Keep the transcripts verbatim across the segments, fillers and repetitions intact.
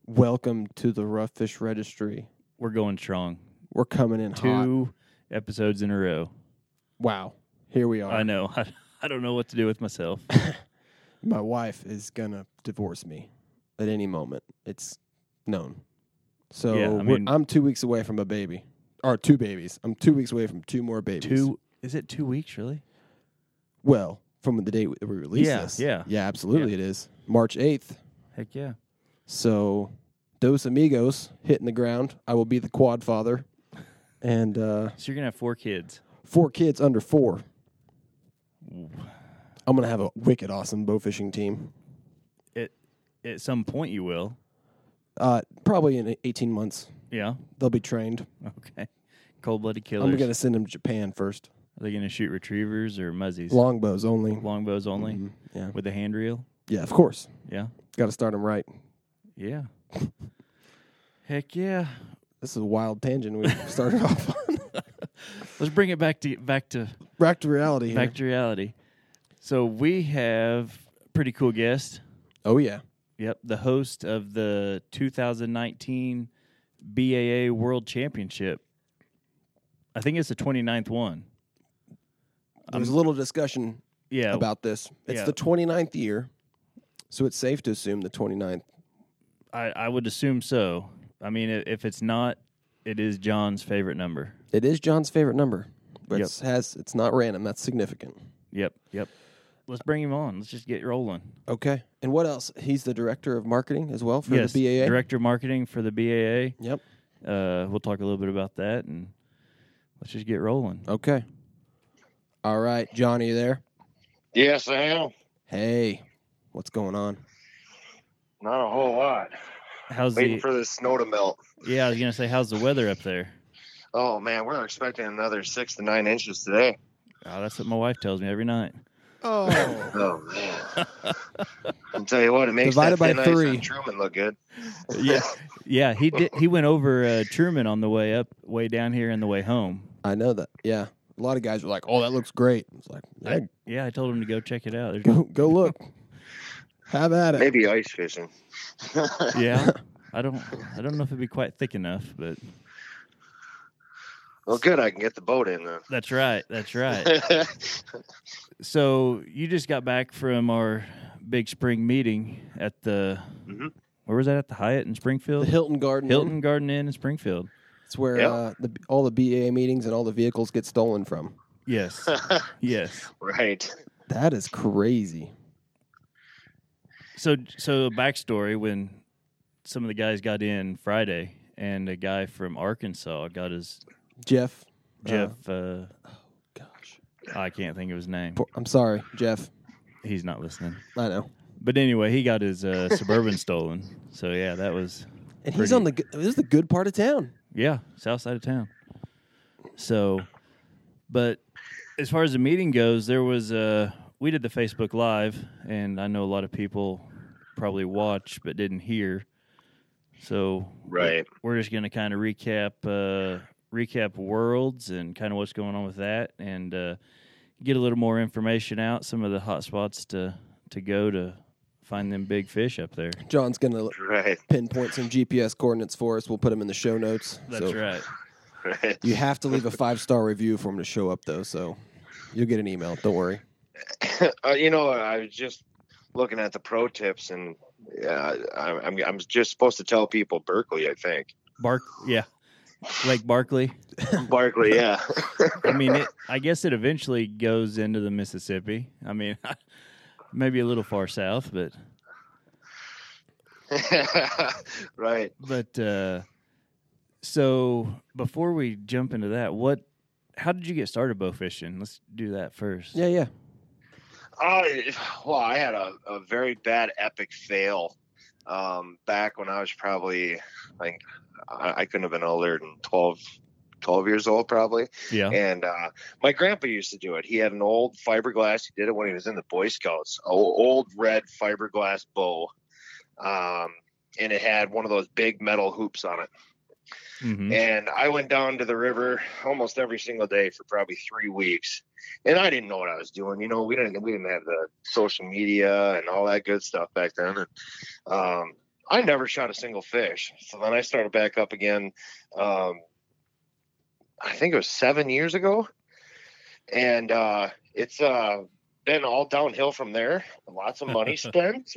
Welcome to the Rough Fish Registry. We're going strong. We're coming in Two hot. episodes in a row. Wow. Here we are. I know. I, I don't know what to do with myself. My wife is going to divorce me at any moment. It's known. So Yeah, I we're- mean- I'm two weeks away from a baby. Or two babies. I'm two weeks away from two more babies. Two? Is it two weeks, really? Well, from the day we release Yeah, this. yeah. Yeah, absolutely Yeah. it is. March eighth. Heck yeah. So, Dos Amigos hitting the ground. I will be the quad father. And uh, So you're going to have four kids. four kids under four. I'm going to have a wicked awesome bow fishing team. At, at some point you will. Uh, probably in eighteen months. Yeah. They'll be trained. Okay. Cold-blooded killers. I'm going to send them to Japan first. Are they going to shoot retrievers or muzzies? Longbows only. Longbows only? Mhm, yeah. With a hand reel? Yeah, of course. Yeah. Got to start them right. Yeah. Heck yeah. This is a wild tangent we started off on. Let's bring it back to back to Back to reality here. back to reality. So we have a pretty cool guest. Oh, yeah. Yep, the host of the two thousand nineteen B A A World Championship. I think it's the twenty-ninth one. There was a little discussion Yeah, about this. It's yeah. the twenty-ninth year, so it's safe to assume the twenty-ninth. I, I would assume so. I mean, i- if it's not, it is John's favorite number. It is John's favorite number, but Yep. it's, has, it's not random. That's significant. Yep, yep. Let's bring him on. Let's just get rolling. Okay. And what else? He's the director of marketing as well for yes, the B A A? Director of Marketing for the B A A. Yep. Uh, we'll talk a little bit about that, and let's just get rolling. Okay. All right. John, are you there? Yes, I am. Hey, what's going on? Not a whole lot. How's Waiting the? for the snow to melt. Yeah, I was gonna say, how's the weather up there? Oh man, we're expecting another six to nine inches today. Oh, that's what my wife tells me every night. Oh. Oh man! I'll tell you what, it makes Divided that by thin ice three. on Truman look good. Yeah, yeah. He did. He went over uh, Truman on the way up, way down here, and the way home. I know that. Yeah. A lot of guys were like, oh, that looks great. It's like, yeah, I, yeah, I told him to go check it out. There's go, go look. Have at it. Maybe ice fishing. yeah, I don't. I don't know if it'd be quite thick enough, but Well, good. I can get the boat in then. that's right. That's right. So you just got back from our big spring meeting at the. Mhm. Where was that at the Hyatt in Springfield? The Hilton Garden. Hilton Inn. Garden Inn in Springfield. It's where Yep. uh, the, all the B A A meetings and all the vehicles get stolen from. Yes. Yes. Right. That is crazy. So, so backstory: when some of the guys got in Friday, and a guy from Arkansas got his Jeff. Jeff. Uh, Gosh. I can't think of his name. Poor- I'm sorry, Jeff. He's not listening. I know. But anyway, he got his uh, Suburban stolen. So yeah, that was And he's Pretty- on the good, this is the good part of town. yeah, south side of town. So, but as far as the meeting goes, there was uh, we did the Facebook Live, and I know a lot of people probably watched but didn't hear. So Right. we're just going to kind of recap uh, recap Worlds and kind of what's going on with that, and uh, get a little more information out, some of the hot spots to to go to find them big fish up there. John's going to Right. pinpoint some G P S coordinates for us. We'll put them in the show notes. That's So right. Right. You have to leave a five-star review for them to show up, though, so you'll get an email. Don't worry. uh, you know, I was just looking at the pro tips, and yeah, I, I'm I'm just supposed to tell people Berkeley. I think Bark, yeah, Lake Barkley. Barkley. Yeah. I mean, it, I guess it eventually goes into the Mississippi. I mean, maybe a little far south, but Right. but uh, so before we jump into that, what? How did you get started bow fishing? Let's do that first. Yeah, yeah. Uh, well, I had a, a very bad epic fail um, back when I was probably, like, I, I couldn't have been older than twelve, twelve years old probably. Yeah. And uh, my grandpa used to do it. He had an old fiberglass. He did it when he was in the Boy Scouts. Old, old red fiberglass bow. Um, and it had one of those big metal hoops on it. Mm-hmm. And I went down to the river almost every single day for probably three weeks. And I didn't know what I was doing. You know, we didn't we didn't have the social media and all that good stuff back then. And um, I never shot a single fish. So then I started back up again. Um, I think it was seven years ago. And uh, it's uh, been all downhill from there. Lots of money spent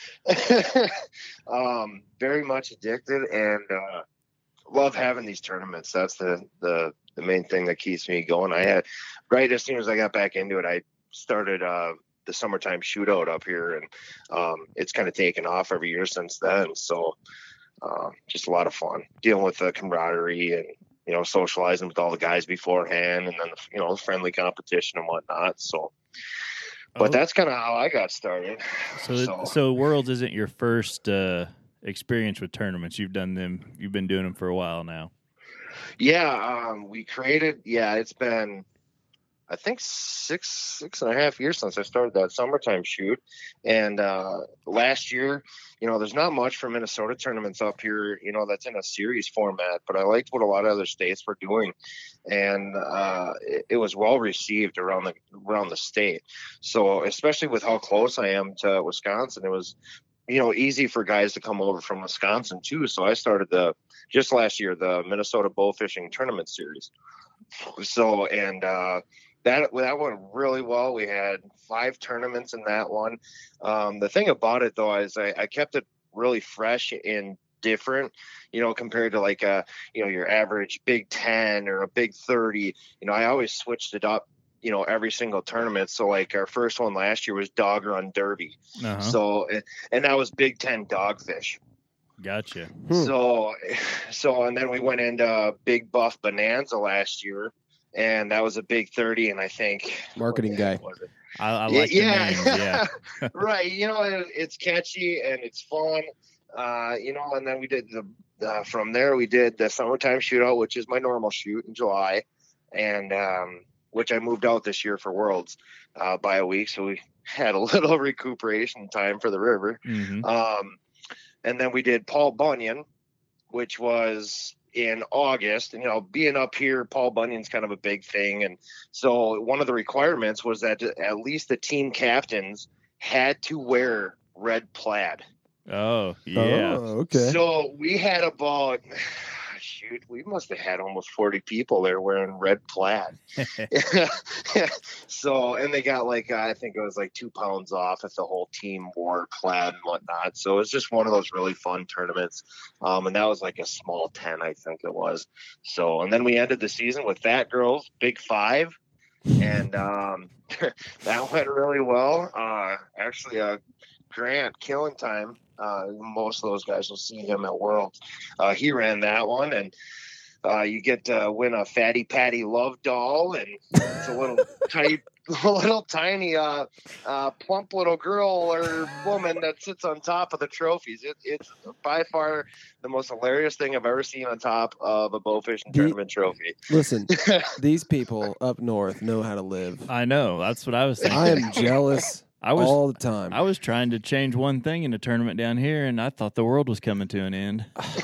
and um, very much addicted, and uh, love having these tournaments. That's the, the, the main thing that keeps me going. I had right as soon as I got back into it, I started uh, the summertime shootout up here, and um, it's kind of taken off every year since then. So uh, just a lot of fun dealing with the camaraderie and, you know, socializing with all the guys beforehand, and then, you know, friendly competition and whatnot. So, but Oh. that's kind of how I got started. So, so, so Worlds isn't your first uh, experience with tournaments. You've done them. You've been doing them for a while now. Yeah, um, we created. Yeah, it's been, I think six six and a half years since I started that summertime shoot. And uh, last year, you know, there's not much for Minnesota tournaments up here, you know, that's in a series format. But I liked what a lot of other states were doing, and uh, it, it was well received around the around the state. So especially with how close I am to Wisconsin, it was, you know, easy for guys to come over from Wisconsin too. So I started the just last year the Minnesota Bow Fishing Tournament Series. So and uh, that that went really well. We had five tournaments in that one. Um, the thing about it though is I, I kept it really fresh and different, you know, compared to like a you know your average Big Ten or a Big thirty. You know, I always switched it up, you know, every single tournament. So like our first one last year was Dog Run Derby. Uh-huh. So and that was Big Ten dogfish. Gotcha. Hmm. So so and then we went into Big Buff Bonanza last year, and that was a Big thirty, and I think Marketing what guy. was it? I, I like yeah, the names. Yeah. right. You know, it, it's catchy and it's fun. Uh, you know, and then we did the uh, from there we did the summertime shootout, which is my normal shoot in July, and um, which I moved out this year for Worlds uh, by a week, so we had a little recuperation time for the river. Mm-hmm. Um, and then we did Paul Bunyan, which was in August. And, you know, being up here, Paul Bunyan's kind of a big thing. And so one of the requirements was that at least the team captains had to wear red plaid. Oh, yeah. Oh, okay. So we had about, shoot, we must have had almost forty people there wearing red plaid. So, and they got like, I think it was like two pounds off if the whole team wore plaid and whatnot. So it was just one of those really fun tournaments. Um, and that was like a small ten, I think it was. So, and then we ended the season with Fat Girls, Big Five. And um, that went really well. Uh, actually, uh, Grant Killing Time, uh, most of those guys will see him at Worlds. Uh, he ran that one, and uh, you get to win a Fatty Patty Love doll, and it's a little tiny, a little tiny, uh, uh, plump little girl or woman that sits on top of the trophies. It, it's by far the most hilarious thing I've ever seen on top of a bow fishing Do you- tournament trophy. Listen, these people up north know how to live. I know. That's what I was thinking. I am jealous I was all the time. I was trying to change one thing in a tournament down here, and I thought the world was coming to an end.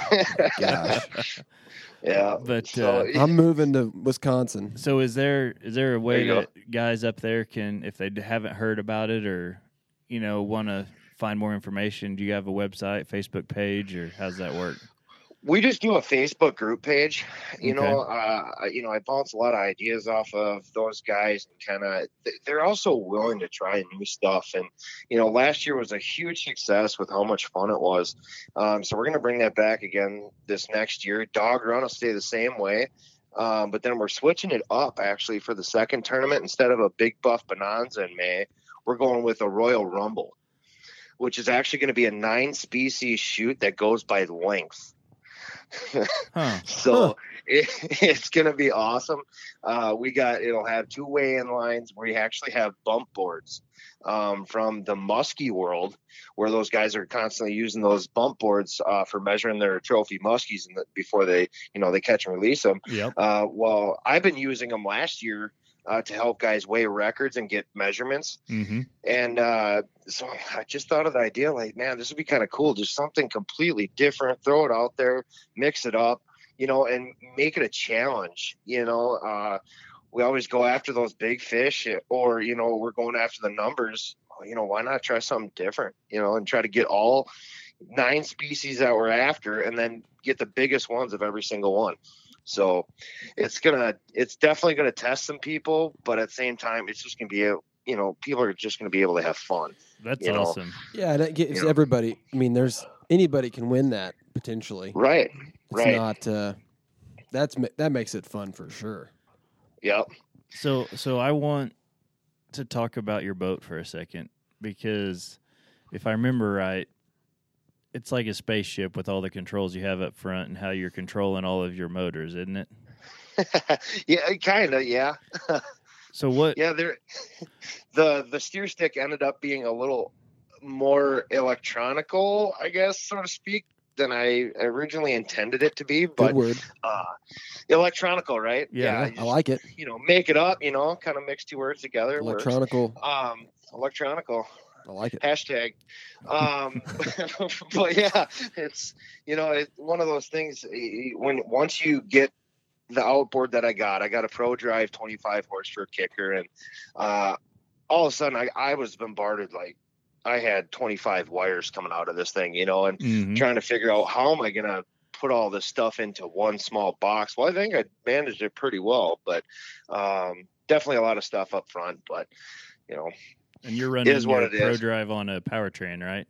Gosh. Yeah, But, so, uh, I'm moving to Wisconsin. So is there is there a way There you that guys up there can, if they d- haven't heard about it or, you know, want to find more information, do you have a website, Facebook page, or how's that work? we just do a Facebook group page. You Okay. know, uh, you know, I bounce a lot of ideas off of those guys, and kind of they're also willing to try new stuff. And you know, last year was a huge success with how much fun it was. Um, so we're gonna bring that back again this next year. Dog Run will stay the same way. Um, but then we're switching it up actually for the second tournament. Instead of a Big Buff Bonanza in May, we're going with a Royal Rumble, which is actually going to be a nine species shoot that goes by length. Huh. So Huh. it, it's going to be awesome. Uh, we got, it'll have two weigh-in lines. We actually have bump boards um, from the muskie world, where those guys are constantly using those bump boards uh, for measuring their trophy muskies in the, before they, you know, they catch and release them. Yep. Uh, well, I've been using them last year uh, to help guys weigh records and get measurements. Mm-hmm. And uh, so I just thought of the idea, like, man, this would be kind of cool. Just something completely different. Throw it out there, mix it up, you know, and make it a challenge. You know, uh, we always go after those big fish, or, you know, we're going after the numbers. You know, why not try something different, you know, and try to get all, nine species that we're after, and then get the biggest ones of every single one. So it's gonna, it's definitely gonna test some people, but at the same time, it's just gonna be a, you know, people are just gonna be able to have fun. That's you know? awesome. Yeah, and it gives You know. everybody. I mean, there's anybody can win that potentially. Right. It's right. not. Uh, that's ma- that makes it fun for sure. Yep. So, so I want to talk about your boat for a second, because if I remember right, it's like a spaceship with all the controls you have up front and how you're controlling all of your motors, isn't it? Yeah, kind of. Yeah. So what? Yeah. There, the the steer stick ended up being a little more electronical, I guess, so to speak, than I originally intended it to be. Good But word. uh, electronical, right? Yeah, you I just, like it. You know, make it up. You know, kind of mix two words together. It works. Electronical. Um, electronical. I like it. Hashtag. Um, but yeah, it's, you know, it's one of those things when, once you get the outboard that I got, I got a Pro Drive twenty-five horse for a kicker. And, uh, all of a sudden I, I was bombarded. Like I had twenty-five wires coming out of this thing, you know, and Mhm. trying to figure out how am I going to put all this stuff into one small box. Well, I think I managed it pretty well, but, um, definitely a lot of stuff up front, but you know, And you're running is what your it Pro is. Drive on a powertrain, right?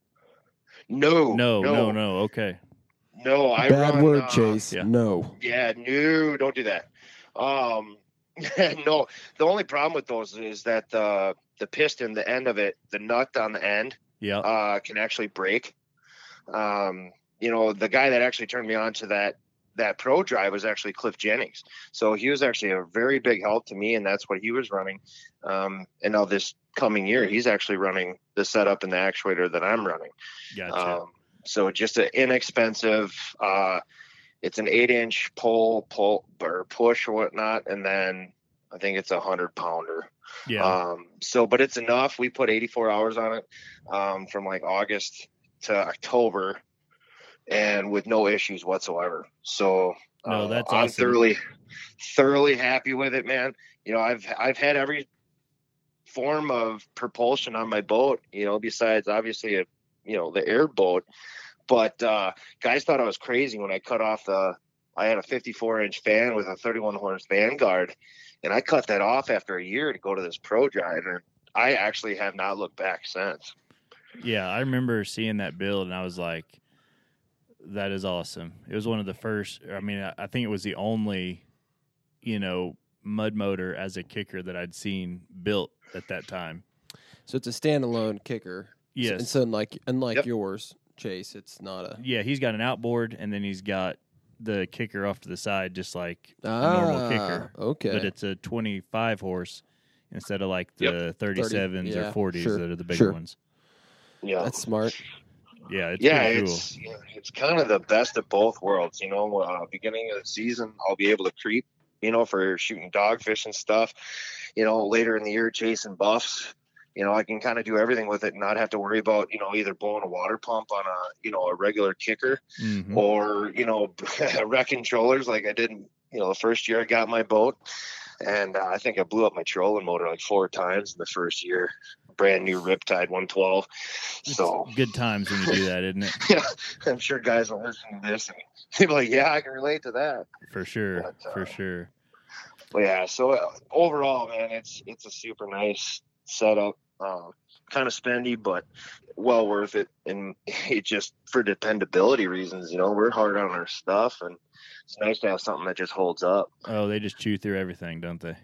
no, No, no, no, no. Okay. no, I Bad run, word, uh, Chase. yeah. No. Yeah, no, don't do that. Um, no, the only problem with those is that the the piston, the end of it, the nut on the end, Yeah. uh, can actually break. Um, you know, the guy that actually turned me on to that that Pro Drive was actually Cliff Jennings. So he was actually a very big help to me, and that's what he was running. Um, and now this coming year, he's actually running the setup and the actuator that I'm running. Gotcha. Um, so just an inexpensive, uh, it's an eight inch pull, pull or push or whatnot. And then I think it's a hundred pounder. yeah. Um, so, but it's enough. We put eighty-four hours on it, um, from like August to October and with no issues whatsoever. So No, uh, that's I'm awesome. thoroughly, thoroughly happy with it, man. You know, I've, I've had every form of propulsion on my boat, you know, besides obviously a, you know, the airboat. But uh, guys thought I was crazy when I cut off the. I had a fifty-four inch fan with a thirty-one horse Vanguard, and I cut that off after a year to go to this Pro Drive, and I actually have not looked back since. Yeah, I remember seeing that build, and I was like, that is awesome. It was one of the first, I mean, I I think it was the only, you know, mud motor as a kicker that I'd seen built at that time. So it's a standalone kicker. Yes. And so unlike unlike Yep. yours, Chase, it's not a Yeah, he's got an outboard, and then he's got the kicker off to the side, just like ah, a normal kicker. Okay. But it's a twenty-five horse instead of like the thirty-sevens yeah, or forties sure, that are the big sure. ones. Yeah, That's smart. Yeah, it's yeah, pretty cool. it's it's kind of the best of both worlds. You know, uh, beginning of the season, I'll be able to creep, you know, for shooting dogfish and stuff. You know, later in the year, chasing buffs. You know, I can kind of do everything with it and not have to worry about, you know, either blowing a water pump on a, you know, a regular kicker Mhm. or, you know, wrecking trollers like I did, you know, the first year I got my boat. And uh, I think I blew up my trolling motor like four times in the first year. Brand new Riptide one twelve. So It's good times when you do that, isn't it? yeah, I'm sure guys will listen to this and they'll be like, yeah, I can relate to that. For sure, But, uh, for sure. But yeah, so uh, overall, man, it's it's a super nice setup. Uh, kind of spendy, but well worth it. And it just for dependability reasons, you know, we're hard on our stuff, and it's nice to have something that just holds up. Oh, they just chew through everything, don't they?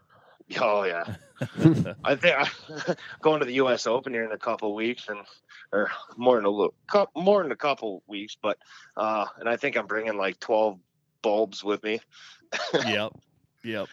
Oh yeah, I think I'm going to the U S Open here in a couple of weeks, and or more than a little, more than a couple weeks, but uh, and I think I'm bringing like twelve bulbs with me. Yep, yep.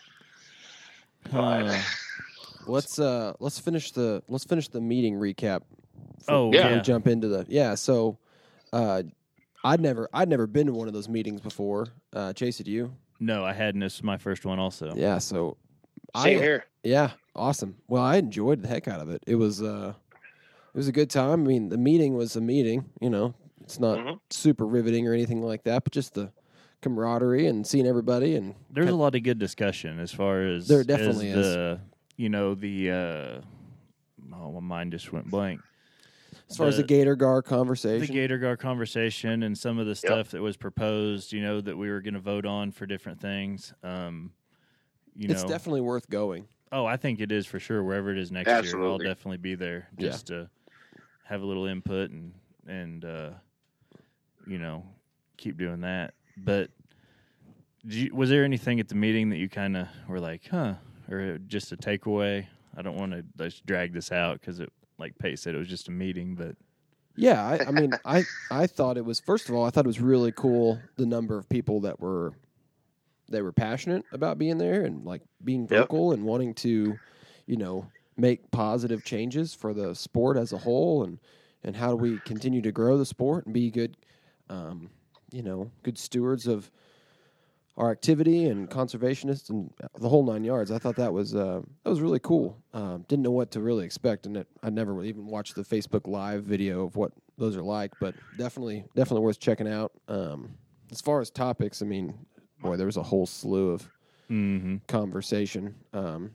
But- Uh, Let's uh let's finish the let's finish the meeting recap. oh Yeah. Before we yeah, jump into the yeah. So, uh, I'd never I'd never been to one of those meetings before. Uh, Chase, did you? no, I hadn't. This is my first one, also. Yeah. So, Same I, here. Yeah, awesome. Well, I enjoyed the heck out of it. It was uh, it was a good time. I mean, the meeting was a meeting. You know, it's not Mhm. super riveting or anything like that, but just the camaraderie and seeing everybody and There's a lot of good discussion as far as There definitely as is. the you know the uh, oh my mind just went blank. As far as the Gator Gar conversation, the Gator Gar conversation, and some of the stuff yep. that was proposed, you know, that we were going to vote on for different things. Um, you know, it's definitely worth going. Oh, I think it is for sure. Wherever it is next Absolutely. year, I'll definitely be there just yeah. to have a little input and and uh, you know, keep doing that. But did you, was there anything at the meeting that you kind of were like, huh, or just a takeaway? I don't want to just drag this out because it, like Pate said, it was just a meeting, but. Yeah, I, I mean, I, I thought it was, first of all, I thought it was really cool the number of people that were, they were passionate about being there and like being vocal yep. and wanting to, you know, make positive changes for the sport as a whole, and, and how do we continue to grow the sport and be good, um, you know, good stewards of our activity and conservationists and the whole nine yards. I thought that was uh, that was really cool. Um, didn't know what to really expect, and it, I never even watched the Facebook Live video of what those are like, but definitely definitely worth checking out. Um, as far as topics, I mean, boy, there was a whole slew of mm-hmm. conversation. Um,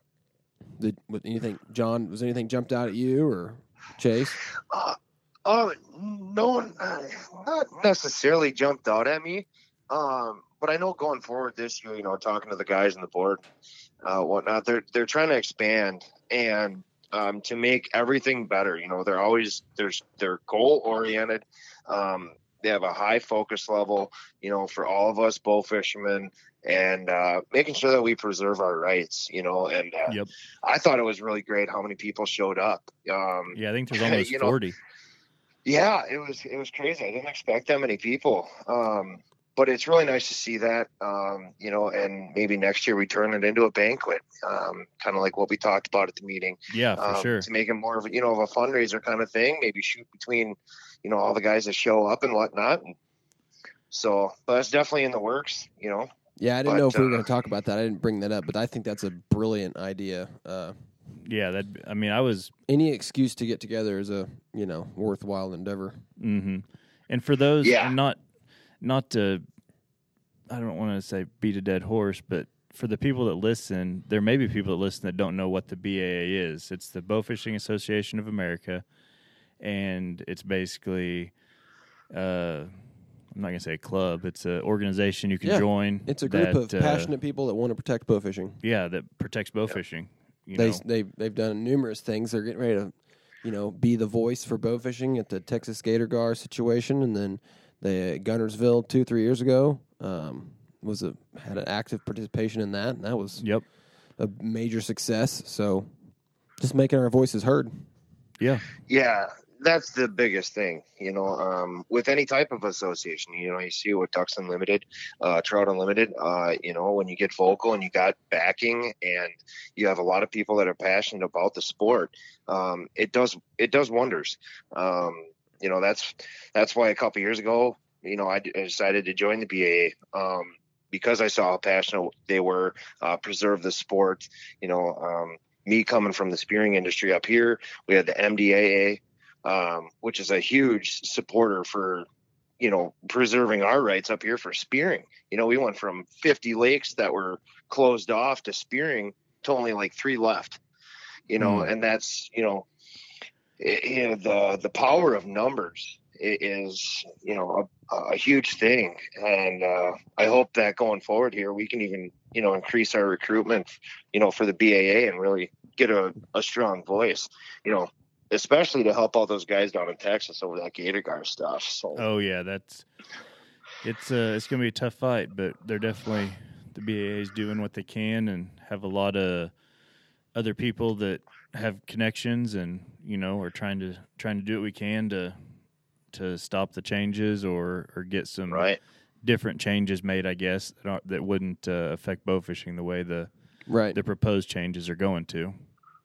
did what, anything, John? Was anything jumped out at you or Chase? Uh, uh no, uh, not necessarily jumped out at me. Um, But I know going forward this year, you know, talking to the guys on the board, uh, whatnot, they're they're trying to expand and um, to make everything better. You know, they're always there's they're goal oriented. Um, they have a high focus level, you know, for all of us bow fishermen, and uh, making sure that we preserve our rights. You know, and uh, yep. I thought it was really great how many people showed up. Um, yeah, I think there's almost you forty. Know, yeah, it was it was crazy. I didn't expect that many people. Um, But it's really nice to see that, um, you know, and maybe next year we turn it into a banquet, um, kind of like what we talked about at the meeting. Yeah, for um, sure. To make it more of a, you know, of a fundraiser kind of thing, maybe shoot between, you know, all the guys that show up and whatnot. And so, but that's definitely in the works, you know. Yeah, I didn't but, know if we were uh, going to talk about that. I didn't bring that up, but I think that's a brilliant idea. Uh, yeah, that. I mean, I was any excuse to get together is a, you know, worthwhile endeavor. Mm-hmm. And for those, yeah. and not, not to. I don't want to say beat a dead horse, but for the people that listen, there may be people that listen that don't know what the B A A is. It's the Bow Fishing Association of America, and it's basically, uh, I'm not going to say a club. It's an organization you can yeah, join. It's a group that, of passionate uh, people that want to protect bow fishing. Yeah, that protects bow yeah. fishing. You they know. they they've done numerous things. They're getting ready to, you know, be the voice for bow fishing at the Texas Gator Gar situation, and then the Gunnersville two three years ago. Um, was a had an active participation in that, and that was yep. a major success. So, just making our voices heard. Yeah, yeah, that's the biggest thing. You know, um, with any type of association, you know, you see with Ducks Unlimited, uh, Trout Unlimited. Uh, you know, when you get vocal and you got backing, and you have a lot of people that are passionate about the sport, um, it does it does wonders. Um, you know, that's that's why a couple years ago, you know, I decided to join the B A A um, because I saw how passionate they were, uh, preserve the sport. You know, um, me coming from the spearing industry up here, we had the M D A A, um, which is a huge supporter for, you know, preserving our rights up here for spearing. You know, we went from fifty lakes that were closed off to spearing to only like three left, you know, mm. and that's, you know, it, you know, the, the power of numbers is, you know, a, a huge thing. And uh, I hope that going forward here, we can even, you know, increase our recruitment, you know, for the B A A and really get a, a strong voice, you know, especially to help all those guys down in Texas over that Gator Gar stuff. So, oh yeah, that's, it's uh, it's going to be a tough fight, but they're definitely, the B A A is doing what they can and have a lot of other people that have connections and, you know, are trying to, trying to do what we can to, to stop the changes or, or get some right. different changes made, I guess, that, aren't, that wouldn't uh, affect bow fishing the way the right. the proposed changes are going to.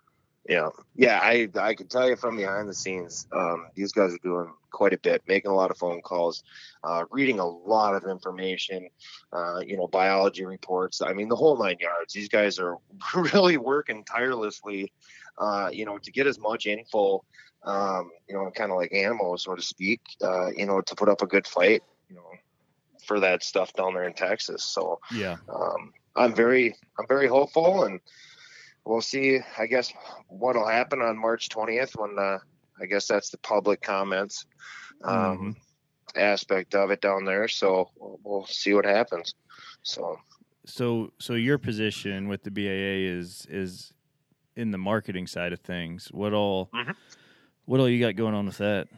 Yeah, yeah, I I can tell you from behind the scenes, um, these guys are doing quite a bit, making a lot of phone calls, uh, reading a lot of information, uh, you know, biology reports. I mean, the whole nine yards. These guys are really working tirelessly, uh, you know, to get as much info, um, you know, kind of like animals, so to speak, uh, you know, to put up a good fight, you know, for that stuff down there in Texas. So yeah, um, I'm very, I'm very hopeful, and we'll see, I guess, what'll happen on March twentieth when uh, I guess that's the public comments um, Mm-hmm. aspect of it down there. So we'll, we'll see what happens. So, So, so your position with the B A A is is in the marketing side of things. What all, Mhm. what all you got going on with that?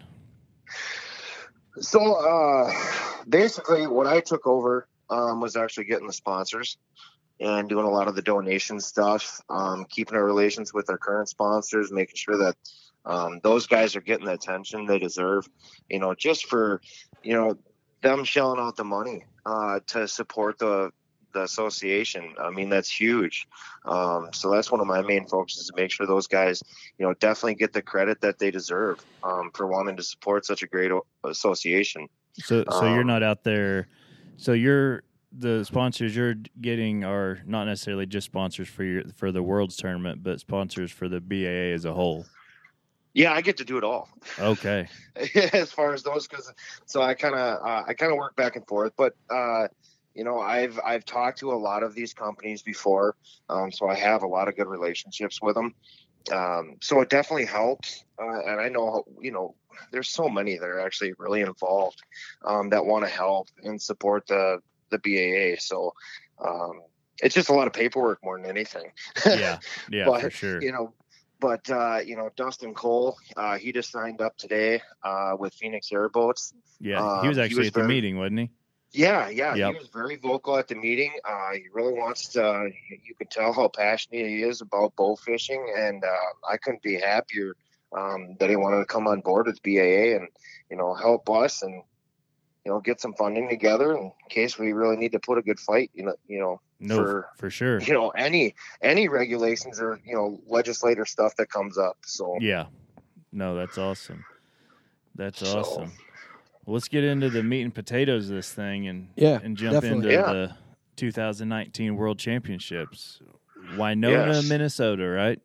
so uh, basically, what I took over um, was actually getting the sponsors and doing a lot of the donation stuff, um, keeping our relations with our current sponsors, making sure that um, those guys are getting the attention they deserve, you know, just for, you know, them shelling out the money uh, to support the the association. I mean, that's huge. Um, so that's one of my main focuses, to make sure those guys, you know, definitely get the credit that they deserve um, for wanting to support such a great o- association. So, so Um, you're not out there. So you're the sponsors you're getting are not necessarily just sponsors for your for the World's tournament, but sponsors for the B A A as a whole. Yeah, I get to do it all. Okay. As far as those, because so I kind of uh, I kind of work back and forth, but uh, you know, I've I've talked to a lot of these companies before, um, so I have a lot of good relationships with them. Um, so it definitely helps, uh, and I know, you know, there's so many that are actually really involved um, that want to help and support the the B A A. So um, it's just a lot of paperwork more than anything. Yeah. Yeah, but, for sure. You know, but uh, you know, Dustin Cole, uh, he just signed up today uh, with Phoenix Airboats. Yeah, he was Um, actually he was at the very- meeting, wasn't he? Yeah, yeah, Yep. he was very vocal at the meeting. Uh, he really wants to. You could tell how passionate he is about bow fishing, and uh, I couldn't be happier um, that he wanted to come on board with B A A and, you know, help us and, you know, get some funding together in case we really need to put a good fight. You know, you know, No, for for sure. you know any any regulations or, you know, legislator stuff that comes up. So Yeah. No, that's awesome. That's So- awesome. Well, let's get into the meat and potatoes of this thing and Yeah, and jump definitely. into Yeah. the two thousand nineteen World Championships. Winona, Yes. Minnesota, right?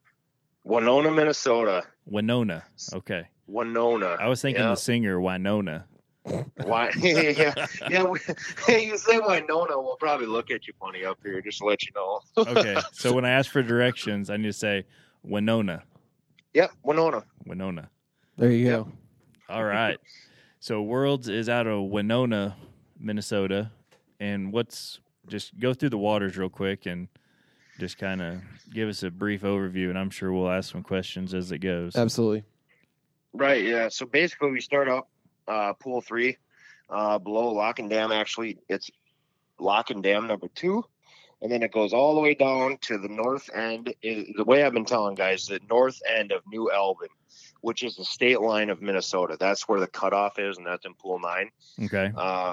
Winona, Minnesota. Winona. Okay. Winona. I was thinking yeah. the singer Winona. Why? yeah, yeah. We, you say Winona, we'll probably look at you funny up here, just to let you know. Okay. So when I ask for directions, I need to say Winona. Yep, Winona. Winona. There you Yep. go. All right. So Worlds is out of Winona, Minnesota. And what's just go through the waters real quick and just kind of give us a brief overview, and I'm sure we'll ask some questions as it goes. Absolutely. Right. Yeah. So basically, we start up uh, pool three uh, below Lock and Dam. Actually, it's Lock and Dam number two, and then it goes all the way down to the north end. Is, the way I've been telling guys, the north end of New Albin, which is the state line of Minnesota. That's where the cutoff is, and that's in pool nine. Okay. Um,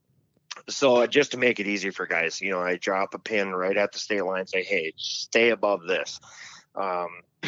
so just to make it easy for guys, you know, I drop a pin right at the state line and say, hey, stay above this. Um,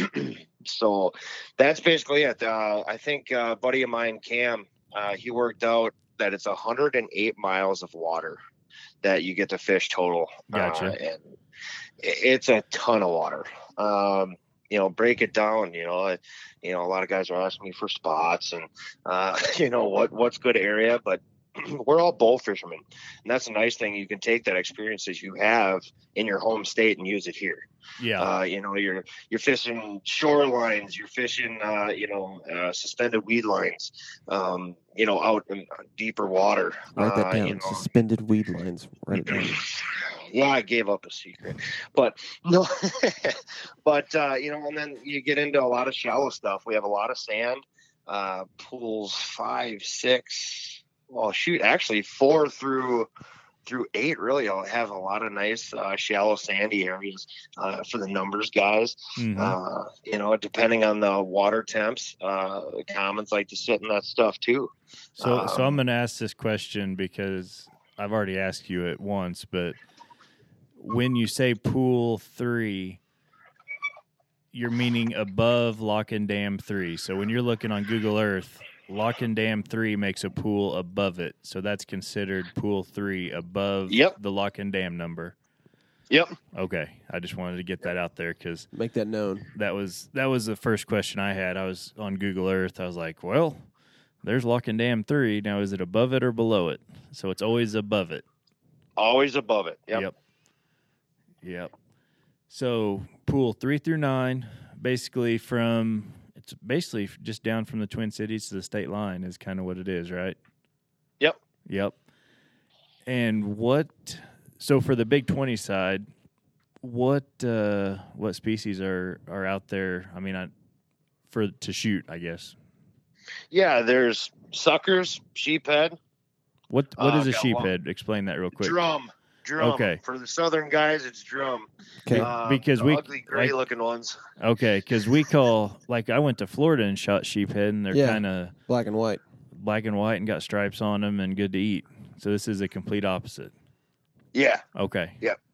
so that's basically it. Uh, I think uh, a buddy of mine, Cam, uh, he worked out that it's one hundred eight miles of water that you get to fish total. Gotcha. Uh, and it's a ton of water. Um, you know, break it down, you know, you know, a lot of guys are asking me for spots and, uh, you know, what, what's good area, but we're all bow fishermen, and that's a nice thing. You can take that experience that you have in your home state and use it here. Yeah. Uh, you know, you're you're fishing shorelines, you're fishing, uh, you know, uh, suspended weed lines, um, you know, out in deeper water. Write that Uh, down. you know. Suspended weed lines. Write it down. Yeah, I gave up a secret, but no, but uh, you know, and then you get into a lot of shallow stuff. We have a lot of sand, uh, pools five, six. Well, shoot, actually four through through eight really I'll have a lot of nice uh, shallow sandy areas uh, for the numbers guys. Mhm. Uh, you know, depending on the water temps, uh, the commons like to sit in that stuff too. So, so I'm um, going to ask this question because I've already asked you it once, but when you say pool three, you're meaning above Lock and Dam three. So when you're looking on Google Earth, Lock and Dam three makes a pool above it. So that's considered pool three above Yep. the Lock and Dam number. Yep. Okay. I just wanted to get that out there because Make that known. that was that was the first question I had. I was on Google Earth. I was like, well, there's Lock and Dam three. Now, is it above it or below it? So it's always above it. Always above it. Yep. Yep. Yep. So pool three through nine, basically from it's basically just down from the Twin Cities to the state line is kind of what it is, right? Yep. Yep. And what? So for the Big twenty side, what uh, what species are, are out there? I mean, I, for to shoot, I guess. Yeah, there's suckers, sheephead. What what Uh, is a got sheephead? Explain that real quick. Drum. Drum. Okay. For the southern guys, it's drum. Okay. Um, Because the we- ugly gray like- looking ones. Okay, because we call like I went to Florida and shot sheephead, and they're Yeah. kind of Black and white. black and white and got stripes on them and good to eat. So this is a complete opposite. Yeah. Okay.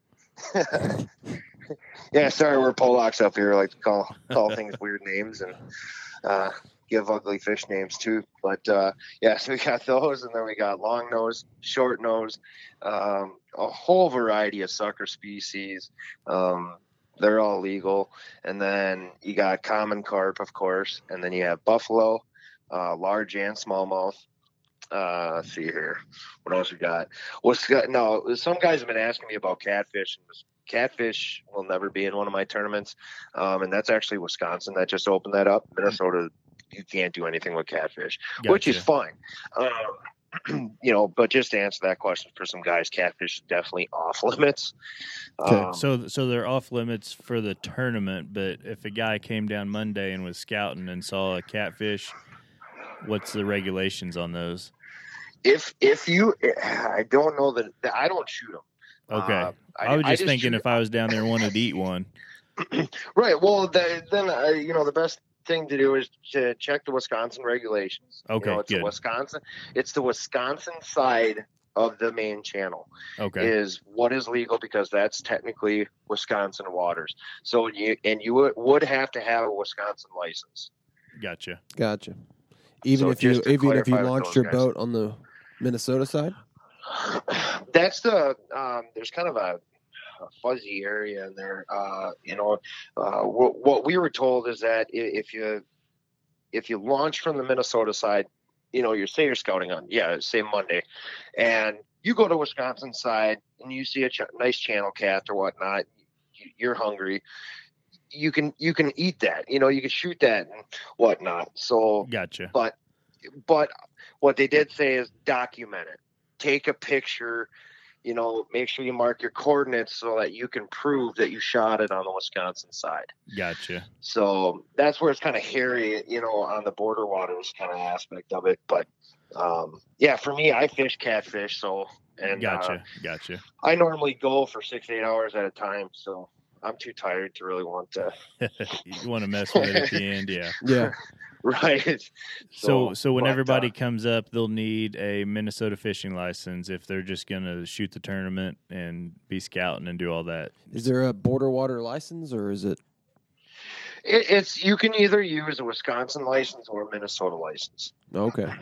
Yeah, sorry, we're Polacks up here. Like to call call things weird names and uh, give ugly fish names too. But uh, yeah, so we got those, and then we got long nose, short nose, um, a whole variety of sucker species. Um, they're all legal, and then you got common carp, of course, and then you have buffalo, uh, large and smallmouth. Uh, let's see here. What else we got? What's got? No, some guys have been asking me about catfish, and this catfish will never be in one of my tournaments. Um, and that's actually Wisconsin that just opened that up. Minnesota, you can't do anything with catfish, which is Gotcha. fine. Um, you know, but just to answer that question for some guys, catfish is definitely off limits. Okay. Um, So so they're off limits for the tournament, but if a guy came down Monday and was scouting and saw a catfish, what's the regulations on those? if if you, I don't know that, that I don't shoot them. Okay. Uh, I, was just thinking shoot- if I was down there and wanted to eat one. Right. Well, the, then uh, you know the best thing to do is to check the Wisconsin regulations. Okay, You know, it's good. the Wisconsin. It's the Wisconsin side of the main channel Okay. is what is legal because that's technically Wisconsin waters. So you and you would, would have to have a Wisconsin license. Gotcha. Gotcha. Even So if you just to even if you clarify with launched those your guys. boat on the Minnesota side. That's the um, there's kind of a, a fuzzy area in there. Uh, you know, uh, what, what we were told is that i- if you if you launch from the Minnesota side, you know, you're say you're scouting on yeah, say Monday, and you go to Wisconsin side and you see a ch- nice channel cat or whatnot, you, you're hungry. You can you can eat that. You know, you can shoot that and whatnot. So Gotcha. but but what they did say is document it. Take a picture, you know, make sure you mark your coordinates so that you can prove that you shot it on the Wisconsin side. Gotcha. So that's where it's kind of hairy, you know, on the border waters kind of aspect of it. But um, yeah, for me, I fish catfish. So, and Gotcha. uh, Gotcha. I normally go for six, eight hours at a time. So I'm too tired to really want to. You want to mess with it at the end, yeah. Yeah. Right. So, so when but, everybody uh, comes up, they'll need a Minnesota fishing license if they're just going to shoot the tournament and be scouting and do all that. Is there a border water license or is it? It, it's you can either use a Wisconsin license or a Minnesota license. Okay.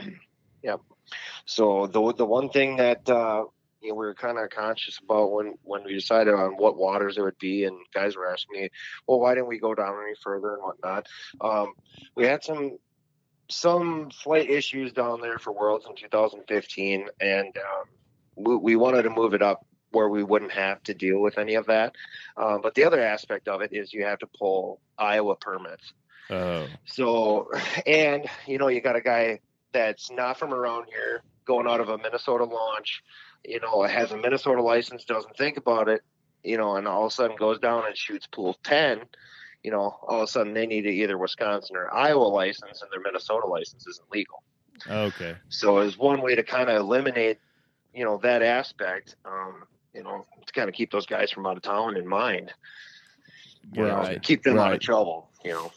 So the the one thing that uh, you know, we were kind of conscious about when, when we decided on what waters it would be, and guys were asking me, well, why didn't we go down any further and whatnot? Um, we had some some slight issues down there for Worlds in two thousand fifteen, and um, we, we wanted to move it up where we wouldn't have to deal with any of that. Um, but the other aspect of it is you have to pull Iowa permits. Oh, So, and you know, you got a guy that's not from around here going out of a Minnesota launch, you know, has a Minnesota license, doesn't think about it, you know, and all of a sudden goes down and shoots pool ten, you know, all of a sudden they need either Wisconsin or Iowa license and their Minnesota license isn't legal. okay. So as one way to kind of eliminate, you know, that aspect, um, you know, to kind of keep those guys from out of town in mind, you know, Right, keep them out of right. trouble, you know.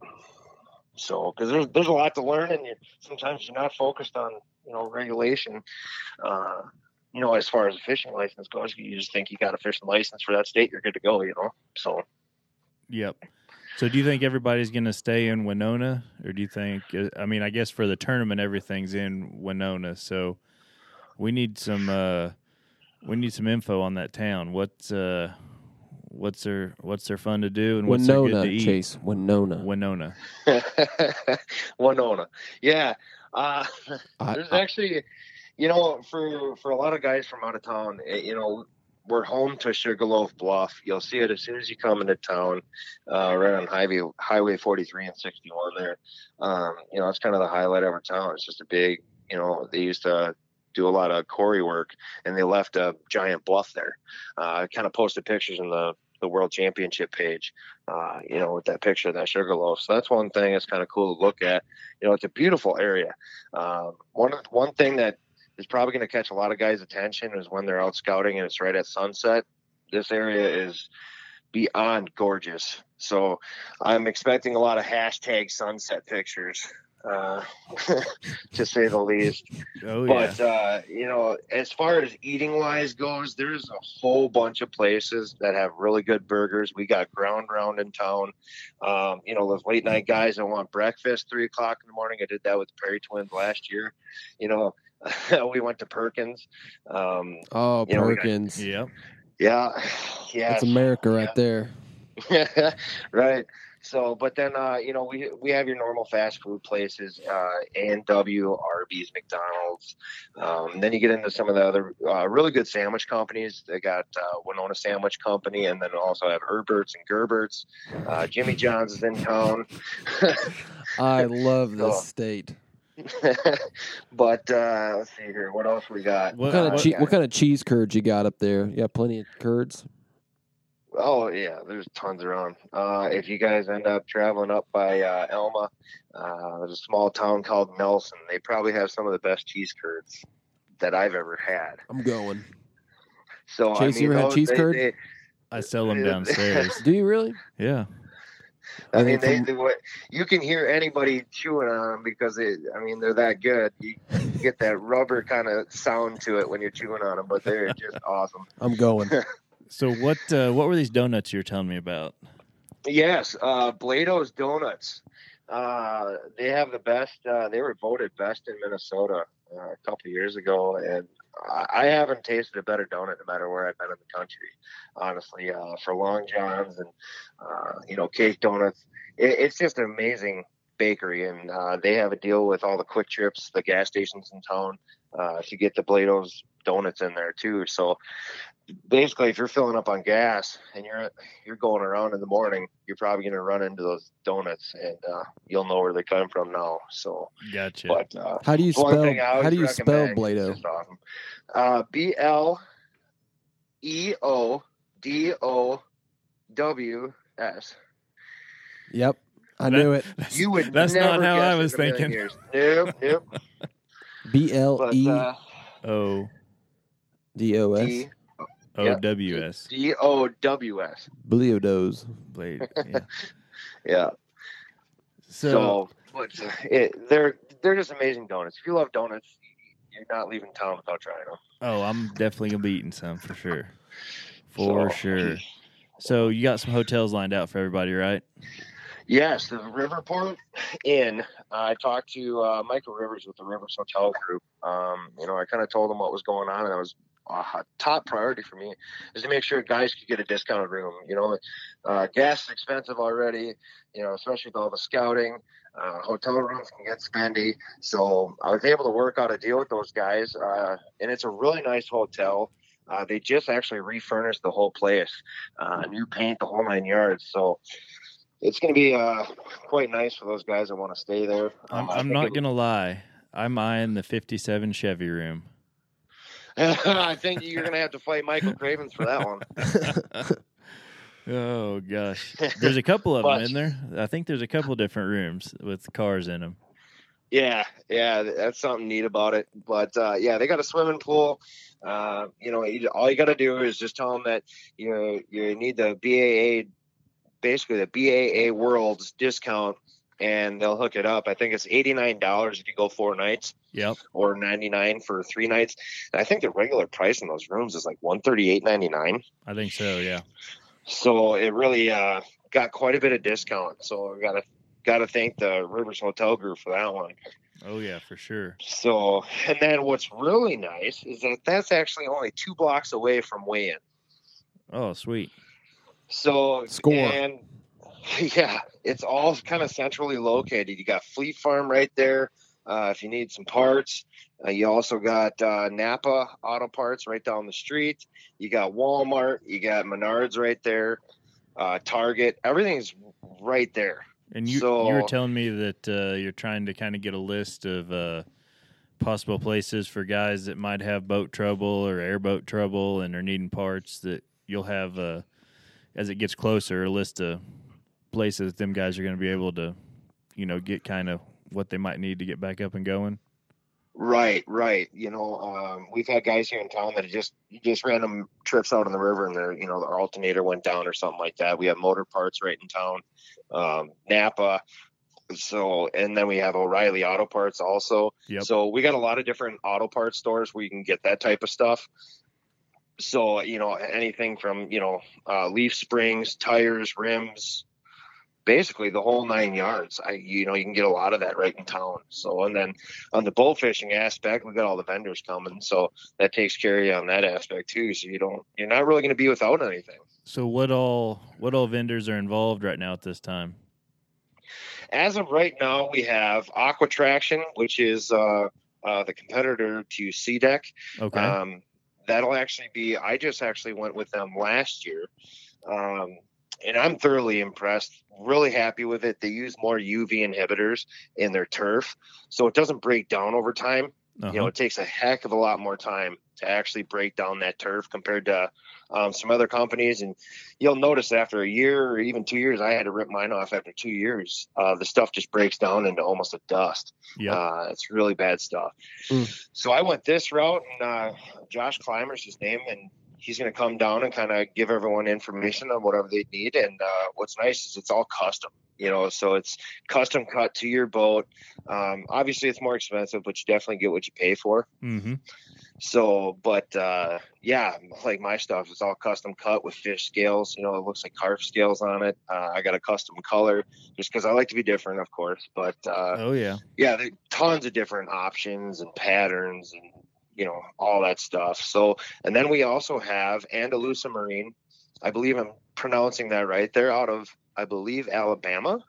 So, because there's there's a lot to learn, and you, sometimes you're not focused on, you know, regulation. Uh, you know, as far as a fishing license goes, you just think you got a fishing license for that state, you're good to go. You know, so Yep. So do you think everybody's going to stay in Winona, or do you think, I mean, I guess for the tournament, everything's in Winona. So we need some, uh, we need some info on that town. What's, uh, what's there, what's there fun to do and what's there good Winona, to eat? Chase. Winona. Winona. Winona, yeah. Uh, I- there's I- actually, you know, for for a lot of guys from out of town, eh, you know, we're home to Sugarloaf Bluff. You'll see it as soon as you come into town, uh, right on Highway Highway forty-three and sixty-one there. Um, you know, it's kind of the highlight of our town. It's just a big, you know, they used to do a lot of quarry work, and they left a giant bluff there. Uh, I kind of posted pictures in the, the World Championship page, uh, you know, with that picture of that Sugarloaf. So that's one thing that's kind of cool to look at. You know, it's a beautiful area. Um, one one thing that is probably going to catch a lot of guys' attention is when they're out scouting and it's right at sunset. This area is beyond gorgeous. So I'm expecting a lot of hashtag sunset pictures, uh, to say the least. Oh, yeah. But, uh, you know, as far as eating wise goes, there's a whole bunch of places that have really good burgers. We got Ground Round in town. Um, you know, those late night guys that want breakfast three o'clock in the morning. I did that with the Prairie Twins last year. You know, we went to Perkins. Um, Oh, you know, we got- Perkins. Yep. yeah. Yeah. That's America right there. Right. So, but then, uh, you know, we we have your normal fast food places, uh, A and W, Arby's, McDonald's. Um, then you get into some of the other uh, really good sandwich companies. They got uh, Winona Sandwich Company, and then also have Herbert's and Gerbert's. Uh, Jimmy John's is in town. I love this So- state. But uh, let's see here. What else we got? What- What kind Uh, of che- what kind of cheese curds you got up there? You got plenty of curds. Oh yeah, there's tons around. Uh, if you guys end up traveling up by uh, Elma, uh, there's a small town called Nelson. They probably have some of the best cheese curds that I've ever had. I'm going. So Chase, I you mean, ever had those- cheese they- curd? they- I sell them downstairs. Do you really? Yeah. I I mean, think they, from- they what you can hear anybody chewing on them because they, I mean, they're that good. You get that rubber kind of sound to it when you're chewing on them, but they're just awesome. I'm going. So what uh, what were these donuts you were telling me about? Yes, uh, Blado's Donuts. Uh, they have the best. Uh, they were voted best in Minnesota uh, a couple of years ago, and I, I haven't tasted a better donut no matter where I've been in the country. Honestly, uh, for Long John's and uh, you know, Cake Donuts, it, it's just an amazing bakery, and uh, they have a deal with all the Quick Trips, the gas stations in town, uh, to get the Blado's donuts in there too. So basically, if you're filling up on gas and you're you're going around in the morning, you're probably going to run into those donuts, and uh, you'll know where they come from now. So, Gotcha. but uh, How do you one spell? thing I always How do you spell recommend is Blado? just awesome. Uh, B L E O D O W S. Yep, I That- knew it. You would That's never not how guess I in was a million thinking. years. Nope, nope. B L But E uh, O D O S. D O W S. D O W S. Bleodos. Blade. Yeah. Yeah. So, So, but, uh, it, they're they're just amazing donuts. If you love donuts, you're not leaving town without trying them. oh, I'm definitely gonna be eating some for sure. For So- sure. So you got some hotels lined out for everybody, right? Yes, the Riverport Inn. I talked to uh, Michael Rivers with the Rivers Hotel Group. Um, you know, I kind of told him what was going on, and that was a top priority for me is to make sure guys could get a discounted room. You know, uh, gas is expensive already. You know, especially with all the scouting. Uh, hotel rooms can get spendy, so I was able to work out a deal with those guys, uh, and it's a really nice hotel. Uh, they just actually refurnished the whole place, uh, new paint, the whole nine yards. So it's going to be uh, quite nice for those guys that want to stay there. I'm, Uh, I I'm think not it- gonna lie. I'm eyeing the fifty-seven Chevy room. I think you're going to have to fight Michael Cravens for that one. Oh gosh, there's a couple of them But- in there. I think there's a couple different rooms with cars in them. Yeah, yeah, that's something neat about it. But uh, yeah, they got a swimming pool. Uh, you know, you, all you got to do is just tell them that you know, you need the B A A, basically the B A A Worlds discount, and they'll hook it up. I think it's eighty-nine dollars if you go four nights, Yep. or ninety-nine for three nights. And I think the regular price in those rooms is like one thirty-eight ninety-nine. I think so. Yeah. So it really uh, got quite a bit of discount. So I got to got to thank the Rivers Hotel Group for that one. Oh yeah, for sure. So, and then what's really nice is that that's actually only two blocks away from weigh-in. Oh sweet. So, Score. and yeah, it's all kind of centrally located. You got Fleet Farm right there. Uh, if you need some parts, uh, you also got uh, Napa Auto Parts right down the street. You got Walmart, you got Menards right there, uh, Target. Everything's right there. And you so, you were telling me that uh, you're trying to kind of get a list of uh, possible places for guys that might have boat trouble or airboat trouble and are needing parts, that you'll have, uh, as it gets closer, a list of places them guys are going to be able to, you know, get kind of what they might need to get back up and going. Right, right. You know, um, we've had guys here in town that just just random trips out on the river, and their you know their alternator went down or something like that. We have motor parts right in town, um, Napa. So, and then we have O'Reilly Auto Parts also. Yep. So we got a lot of different auto parts stores where you can get that type of stuff. So, you know, anything from, you know, uh, leaf springs, tires, rims, basically the whole nine yards. I, you know, you can get a lot of that right in town. So, and then on the bull fishing aspect, we got all the vendors coming. So that takes care of you on that aspect too. So you don't, you're not really going to be without anything. So what all, what all vendors are involved right now at this time? As of right now, we have Aqua Traction, which is uh, uh, the competitor to C Deck. Okay. Um, that'll actually be, I just actually went with them last year. Um, and I'm thoroughly impressed, really happy with it. They use more U V inhibitors in their turf, so it doesn't break down over time. Uh-huh. You know, it takes a heck of a lot more time to actually break down that turf compared to um, some other companies. And you'll notice after a year or even two years, I had to rip mine off after two years. Uh, the stuff just breaks down into almost a dust. Yep. Uh, it's really bad stuff. Mm. So I went this route, and uh, Josh Clymer's his name, and he's going to come down and kind of give everyone information on whatever they need. And uh, what's nice is it's all custom. You know, so it's custom cut to your boat. Um, obviously, it's more expensive, but you definitely get what you pay for. Mm-hmm. So, but uh, yeah, like my stuff is all custom cut with fish scales. You know, it looks like carp scales on it. Uh, I got a custom color just because I like to be different, of course. But uh, Oh, yeah. yeah, there are tons of different options and patterns and, you know, all that stuff. So, and then we also have Andalusia Marine. I believe I'm pronouncing that right. They're out of, I believe, Alabama.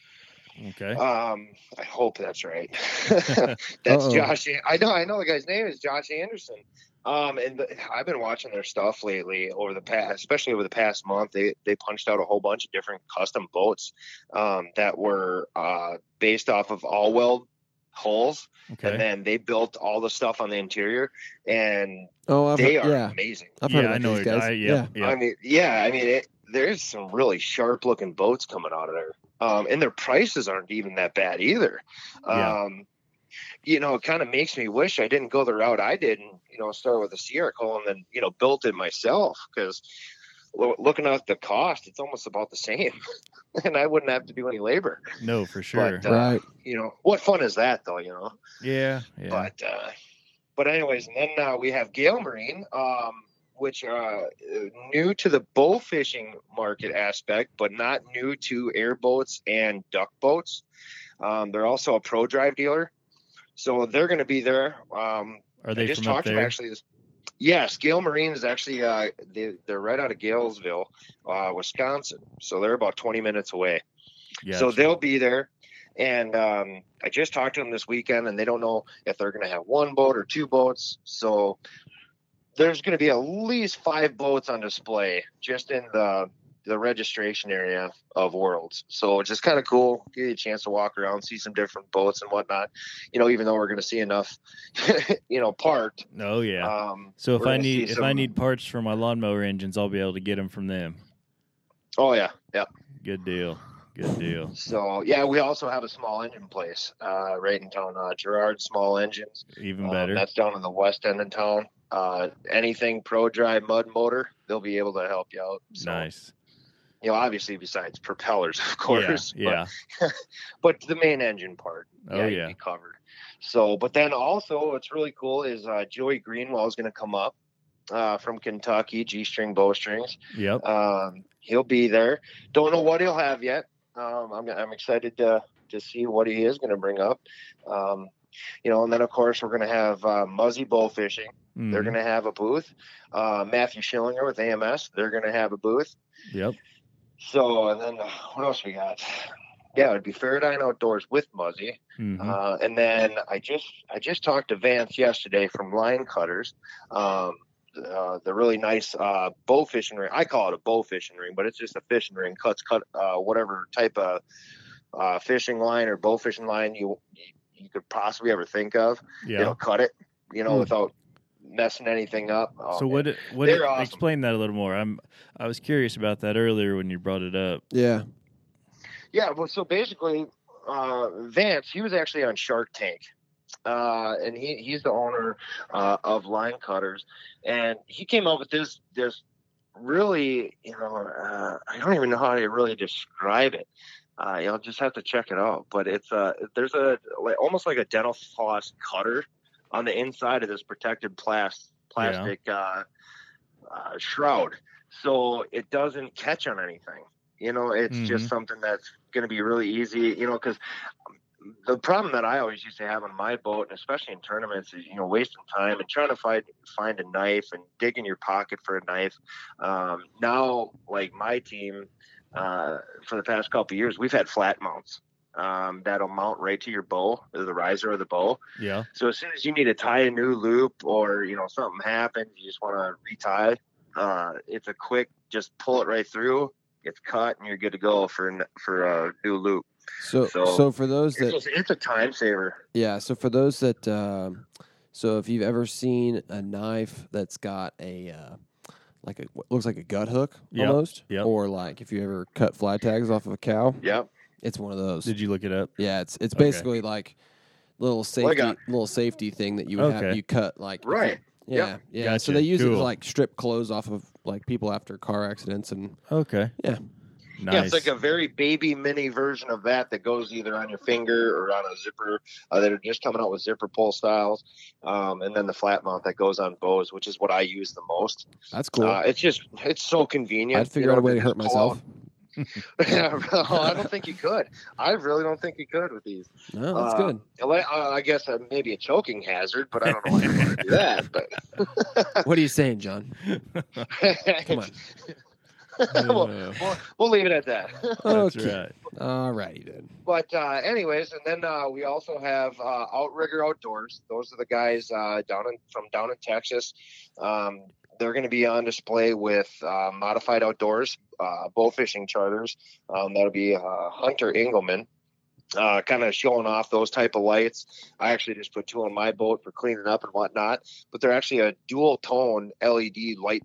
Okay. Um, I hope that's right. That's Uh-oh. Josh. I know, I know the guy's name is Josh Anderson. Um, and the, I've been watching their stuff lately over the past, especially over the past month. They they punched out a whole bunch of different custom boats um, that were uh, based off of all weld hulls, Okay. and then they built all the stuff on the interior, and Oh, I've they heard, are yeah, amazing. I've heard yeah, about I know these it. guys. I, yeah. yeah, yeah. I mean, yeah, I mean, it, there's some really sharp looking boats coming out of there. Um, and their prices aren't even that bad either. Yeah. Um, you know, it kind of makes me wish I didn't go the route I did and, you know, start with a Sierra Cole and then, you know, built it myself, because looking at the cost, it's almost about the same. And I wouldn't have to do any labor. No, for sure. But, uh, Right. you know, what fun is that though, you know? yeah. Yeah. But, uh, but anyways, and then uh, we have Gale Marine, um, which are uh, new to the bow fishing market aspect, but not new to airboats and duck boats. Um, they're also a pro drive dealer, so they're going to be there. Um, Are they I just from up talked to them there? actually. This, yes, Gale Marine is actually uh, they, they're right out of Galesville, uh, Wisconsin. So they're about twenty minutes away. Yeah. So they'll be there. And um, I just talked to them this weekend, and they don't know if they're going to have one boat or two boats. So there's going to be at least five boats on display just in the the registration area of Worlds. So it's just kind of cool. Give you a chance to walk around, see some different boats and whatnot. You know, even though we're going to see enough, you know, parked. Oh, yeah. Um, so if we're I gonna need see if some- I need parts for my lawnmower engines, I'll be able to get them from them. Oh yeah, yeah. Good deal. Good deal. So yeah, we also have a small engine place uh, right in town, uh, Gerard Small Engines. Even Um, better. that's down in the west end of town. Uh, anything pro drive mud motor, they'll be able to help you out. So, Nice. You know, obviously besides propellers, of course. Yeah. But, but the main engine part, Oh, yeah, yeah. you'd be covered. So, but then also what's really cool is uh, Joey Greenwell is going to come up uh, from Kentucky, G-string bowstrings. yeah. Yep. Um, he'll be there. Don't know what he'll have yet. Um, I'm, I'm excited to to see what he is going to bring up. Um, you know, and then of course we're going to have uh, Muzzy Bow Fishing. Mhm. They're going to have a booth. Uh, Matthew Schillinger with A M S. They're going to have a booth. Yep. So, and then uh, what else we got? Yeah, it'd be Faradine Outdoors with Muzzy. Mm-hmm. Uh, and then I just I just talked to Vance yesterday from Line Cutters. Um, uh, the really nice uh, bow fishing ring. I call it a bow fishing ring, but it's just a fishing ring. Cuts cut uh, whatever type of uh, fishing line or bow fishing line you you could possibly ever think of. Yeah. It'll cut it, you know, Hmm. without messing anything up. Oh, So man. what? What? They're awesome. Explain that a little more. I'm. I was curious about that earlier when you brought it up. Yeah. Yeah, well, so basically, uh, Vance, he was actually on Shark Tank, uh, and he he's the owner uh, of Line Cutters, and he came up with this this really, you know, uh, I don't even know how to really describe it. Uh, you'll just have to check it out. But it's uh, there's a like, almost like a dental floss cutter on the inside of this protected plas- plastic uh, uh, shroud, so it doesn't catch on anything. You know, it's Mhm. just something that's going to be really easy, you know, because the problem that I always used to have on my boat, and especially in tournaments, is, you know, wasting time and trying to find, find a knife and dig in your pocket for a knife. Um, now, like my team, uh, for the past couple of years, we've had flat mounts um, that'll mount right to your bow, or the riser of the bow. Yeah. So as soon as you need to tie a new loop, or, you know, something happens, you just want to retie, uh, it's a quick, just pull it right through. It's cut and you're good to go for for a new loop. So, so, So, for those It's, that, just, it's a time saver. yeah. So for those that, um, so if you've ever seen a knife that's got a, uh, like a what looks like a gut hook Yep, almost, yep. or like if you ever cut fly tags off of a cow, Yep. it's one of those. Did you look it up? Yeah, it's it's Okay. basically like little safety got- little safety thing that you would have Okay. you cut like if you- Right. Yeah, yeah. So Gotcha. they use it to Cool. like strip clothes off of like people after car accidents and Okay. yeah. Nice. Yeah, it's like a very baby mini version of that that goes either on your finger or on a zipper. Uh, that are just coming out with zipper pull styles, um, and then the flat mount that goes on bows, which is what I use the most. That's cool. Uh, it's just it's so convenient. I'd figure you out a know, way to just hurt pull myself. out- well, I don't think you could. I really don't think you could with these. No, that's Uh, good. Uh, I guess uh, maybe a choking hazard, but I don't know why you want to do that. But What are you saying, John? Come on. we'll, Uh, we'll, we'll leave it at that. That's Okay. right. All righty then. But uh, anyways, and then uh, we also have uh, Outrigger Outdoors. Those are the guys uh, down in from down in Texas. Um, they're going to be on display with uh, Modified Outdoors uh, bow fishing charters. Um, that'll be uh, Hunter Engelman, uh, kind of showing off those type of lights. I actually just put two on my boat for cleaning up and whatnot. But they're actually a dual tone L E D light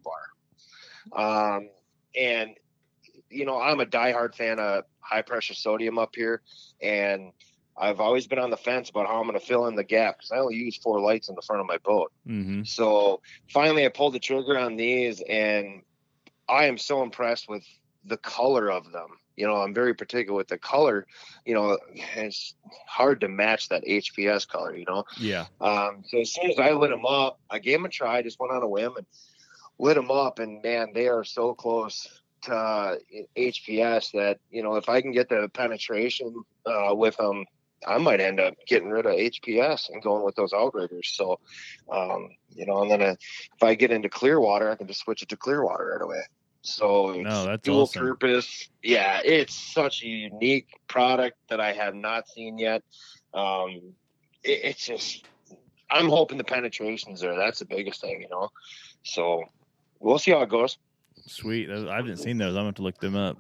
bar. Um, and you know, I'm a diehard fan of high pressure sodium up here, and I've always been on the fence about how I'm going to fill in the gap because I only use four lights in the front of my boat. Mm-hmm. So finally, I pulled the trigger on these, and I am so impressed with the color of them. You know, I'm very particular with the color. You know, it's hard to match that H P S color, you know. Yeah. Um, so as soon as I lit them up, I gave them a try, just went on a whim and lit them up, and man, they are so close to uh, H P S that, you know, if I can get the penetration uh, with them, I might end up getting rid of H P S and going with those Outriggers. So, um, you know, and then uh, if I get into Clearwater, I can just switch it to Clearwater right away. So it's No, that's dual awesome. purpose. Yeah, it's such a unique product that I have not seen yet. Um, it, it's just, I'm hoping the penetration's there. That's the biggest thing, you know. So we'll see how it goes. Sweet. I haven't seen those. I'm going to have to look them up.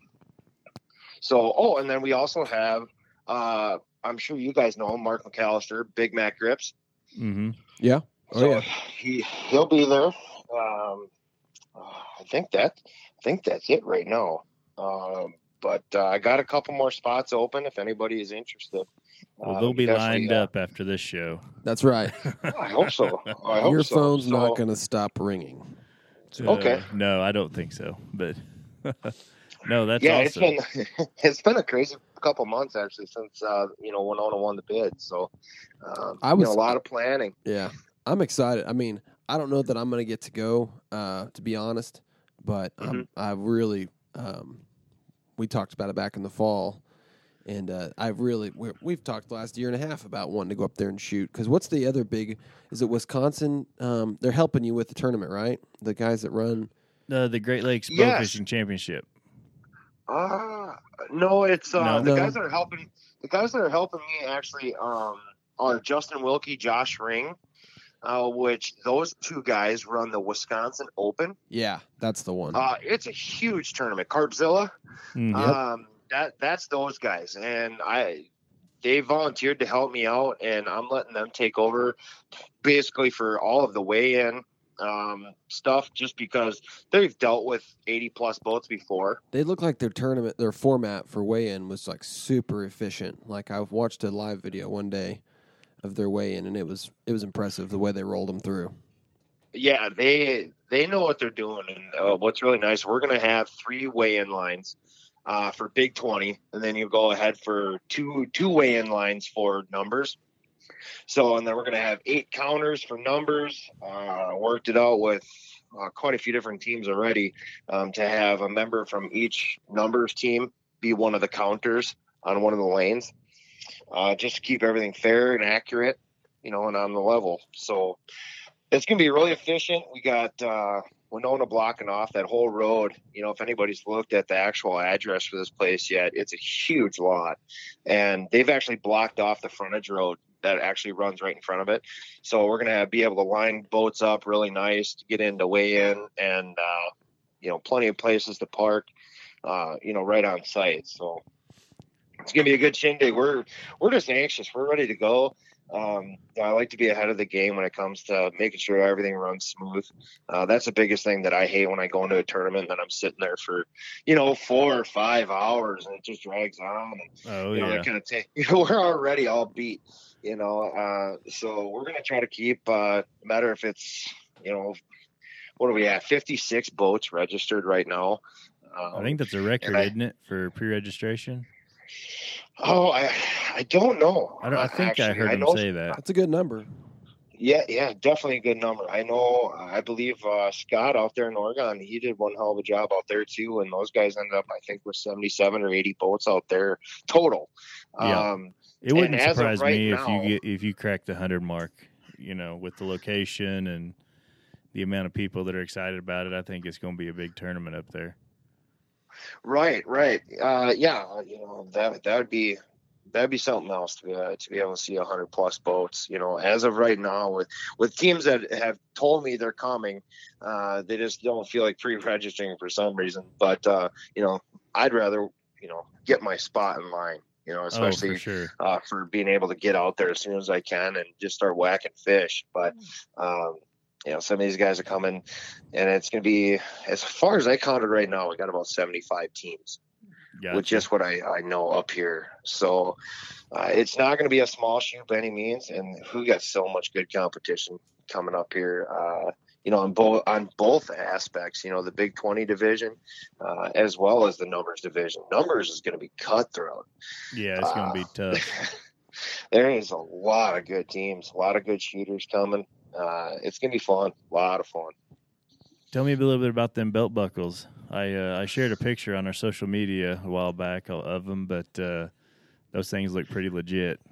So, oh, and then we also have, uh, I'm sure you guys know him, Mark McAllister, Big Mac Grips. Mm-hmm. Yeah. Oh So yeah. he he'll be there. Um, I think that I think that's it right now. Um, but uh, I got a couple more spots open if anybody is interested. Well, Uh, they'll be definitely, lined uh, up after this show. That's right. I hope so. I hope Your so. phone's So- not going to stop ringing. Okay. Uh, no, I don't think so. But no, that's yeah, awesome. it's been it's been a crazy couple months actually since uh, you know Winona won the bid. So um, I you was- know, a lot of planning. Yeah. I'm excited. I mean, I don't know that I'm going to get to go, uh, to be honest, but um, I really, um, we talked about it back in the fall, and uh, I've really, we're, we've talked the last year and a half about wanting to go up there and shoot. Because what's the other big, is it Wisconsin? Um, they're helping you with the tournament, right? The guys that run. Uh, the Great Lakes Bow Yes. Fishing Championship. Uh, no, it's uh, No. the No. guys that are helping. The guys that are helping me actually um, are Justin Wilkie, Josh Ring, uh, which those two guys run the Wisconsin Open. Yeah, that's the one. Uh, it's a huge tournament, Carpzilla. Mm. Yep. Um, that that's those guys, and I they volunteered to help me out, and I'm letting them take over basically for all of the weigh-in um, stuff, just because they've dealt with eighty plus boats before. They look like their tournament, their format for weigh-in was like super efficient. Like I watched a live video one day of their weigh-in, and it was it was impressive the way they rolled them through. Yeah, they they know what they're doing, and uh, what's really nice, we're gonna have three weigh-in lines uh, for Big twenty, and then you go ahead for two two weigh-in lines for numbers. So, and then we're gonna have eight counters for numbers. Uh, worked it out with uh, quite a few different teams already um, to have a member from each numbers team be one of the counters on one of the lanes, uh, just to keep everything fair and accurate, you know, and on the level. So it's going to be really efficient. We got uh, Winona blocking off that whole road. You know, if anybody's looked at the actual address for this place yet, it's a huge lot. And they've actually blocked off the frontage road that actually runs right in front of it. So we're going to have, be able to line boats up really nice to get in to weigh in, and, uh, you know, plenty of places to park, uh, you know, right on site. So it's going to be a good shindig. We're, we're just anxious. We're ready to go. Um, I like to be ahead of the game when it comes to making sure everything runs smooth. Uh, that's the biggest thing that I hate when I go into a tournament and then I'm sitting there for, you know, four or five hours and it just drags on. And, Oh, you know, yeah. that kind of take, you know, we're already all beat, you know, uh, so we're going to try to keep, uh, no matter if it's, you know, what do we have? fifty-six boats registered right now. Um, I think that's a record, I- isn't it, for pre-registration? Oh, I, I don't know. I, don't, I Uh, think actually, I heard him know- say that. That's a good number. Yeah, yeah, definitely a good number. I know, I believe uh, Scott out there in Oregon, he did one hell of a job out there too, and those guys ended up, I think, with seventy-seven or eighty boats out there total. Yeah. Um, It wouldn't and as of surprise right me now- if you get if you crack the hundred mark. You know, with the location and the amount of people that are excited about it, I think it's going to be a big tournament up there. Right, right. Uh, yeah, you know, that that would be that'd be something else to be uh, to be able to see a hundred plus boats. You know, as of right now, with with teams that have told me they're coming, uh, they just don't feel like pre-registering for some reason. But uh, you know, I'd rather you know get my spot in line. You know, Oh, especially for sure. uh, for being able to get out there as soon as I can and just start whacking fish. But, um, you know, some of these guys are coming, and it's going to be, as far as I counted right now, we got about seventy-five teams, Gotcha. with just what I, I know up here. So uh, it's not going to be a small shoot by any means, and we got so much good competition coming up here. Uh, you know, on both on both aspects, you know, the Big twenty division, uh, as well as the numbers division. Numbers is going to be cutthroat. Yeah, it's going to be Uh, tough. There is a lot of good teams, a lot of good shooters coming. Uh, it's going to be fun, a lot of fun. Tell me a little bit about them belt buckles. I uh, I shared a picture on our social media a while back of them, but uh, those things look pretty legit.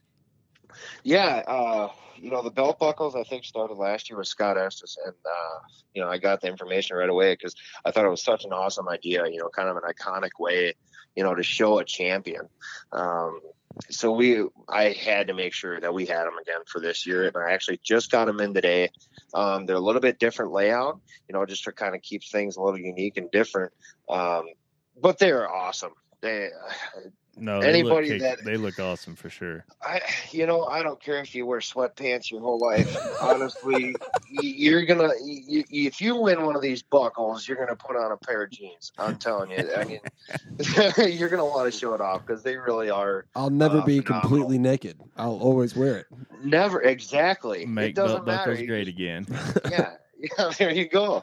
Yeah, uh, you know, the belt buckles, I think, started last year with Scott Estes, and, uh, you know, I got the information right away because I thought it was such an awesome idea, you know, kind of an iconic way, you know, to show a champion. Um, so we, I had to make sure that we had them again for this year, and I actually just got them in today. Um, they're a little bit different layout, you know, just to kind of keep things a little unique and different. Um, but they're awesome. They, No, they Anybody look, that- they look awesome for sure. I, you know, I don't care if you wear sweatpants your whole life. Honestly, y- you're gonna, y- y- if you win one of these buckles, you're gonna put on a pair of jeans. I'm telling you. I mean, you're gonna want to show it off because they really are I'll never Uh, be phenomenal. completely naked. I'll always wear it. never exactly. Make it doesn't belt buckles matter. You great just- again. yeah, yeah, there you go.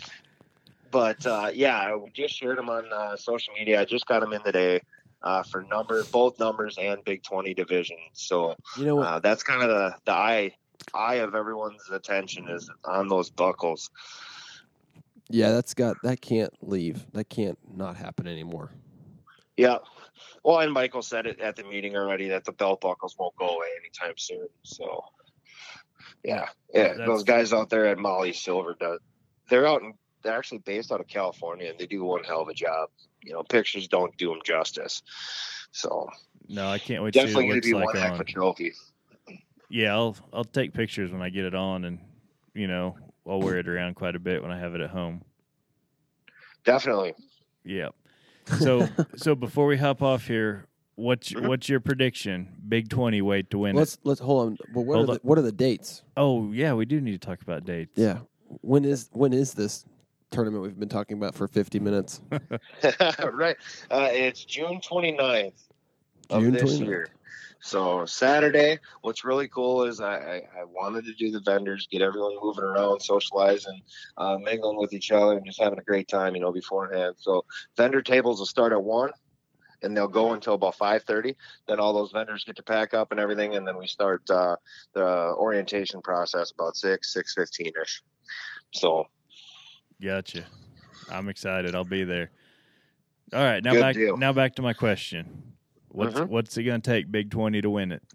But uh, yeah, I just shared them on uh, social media. I just got them in today uh, for number, both numbers and Big twenty division. So You know what? uh, that's kind of the the eye eye of everyone's attention is on those buckles. Yeah, that's got that can't leave. That can't not happen anymore. Yeah. Well, and Michael said it at the meeting already that the belt buckles won't go away anytime soon. So yeah, yeah, That's- those guys out there at Molly Silver, does, they're out in they're actually based out of California, and they do one hell of a job. You know, pictures don't do them justice. So no, I can't wait definitely to see going what to it be looks like one heck of on. a trophy. Yeah, I'll I'll take pictures when I get it on, and you know, I'll wear it around quite a bit when I have it at home. Definitely. Yeah. So so before we hop off here, what's Mhm. what's your prediction? Big twenty weight to win Let's it. let's hold on. But what Hold are on. the, what are the dates? Oh yeah, we do need to talk about dates. Yeah. When is when is this tournament we've been talking about for fifty minutes? Right. Uh, it's June twenty-ninth of June this 29th. year. So Saturday, what's really cool is I, I, I wanted to do the vendors, get everyone moving around, socializing, uh, mingling with each other, and just having a great time, you know, beforehand. So vendor tables will start at one, and they'll go until about five thirty. Then all those vendors get to pack up and everything, and then we start uh, the orientation process about six, six fifteen ish. So Gotcha. I'm excited. I'll be there. All right, now Good back deal. now back to my question. What's Mhm. what's it going to take Big twenty to win it?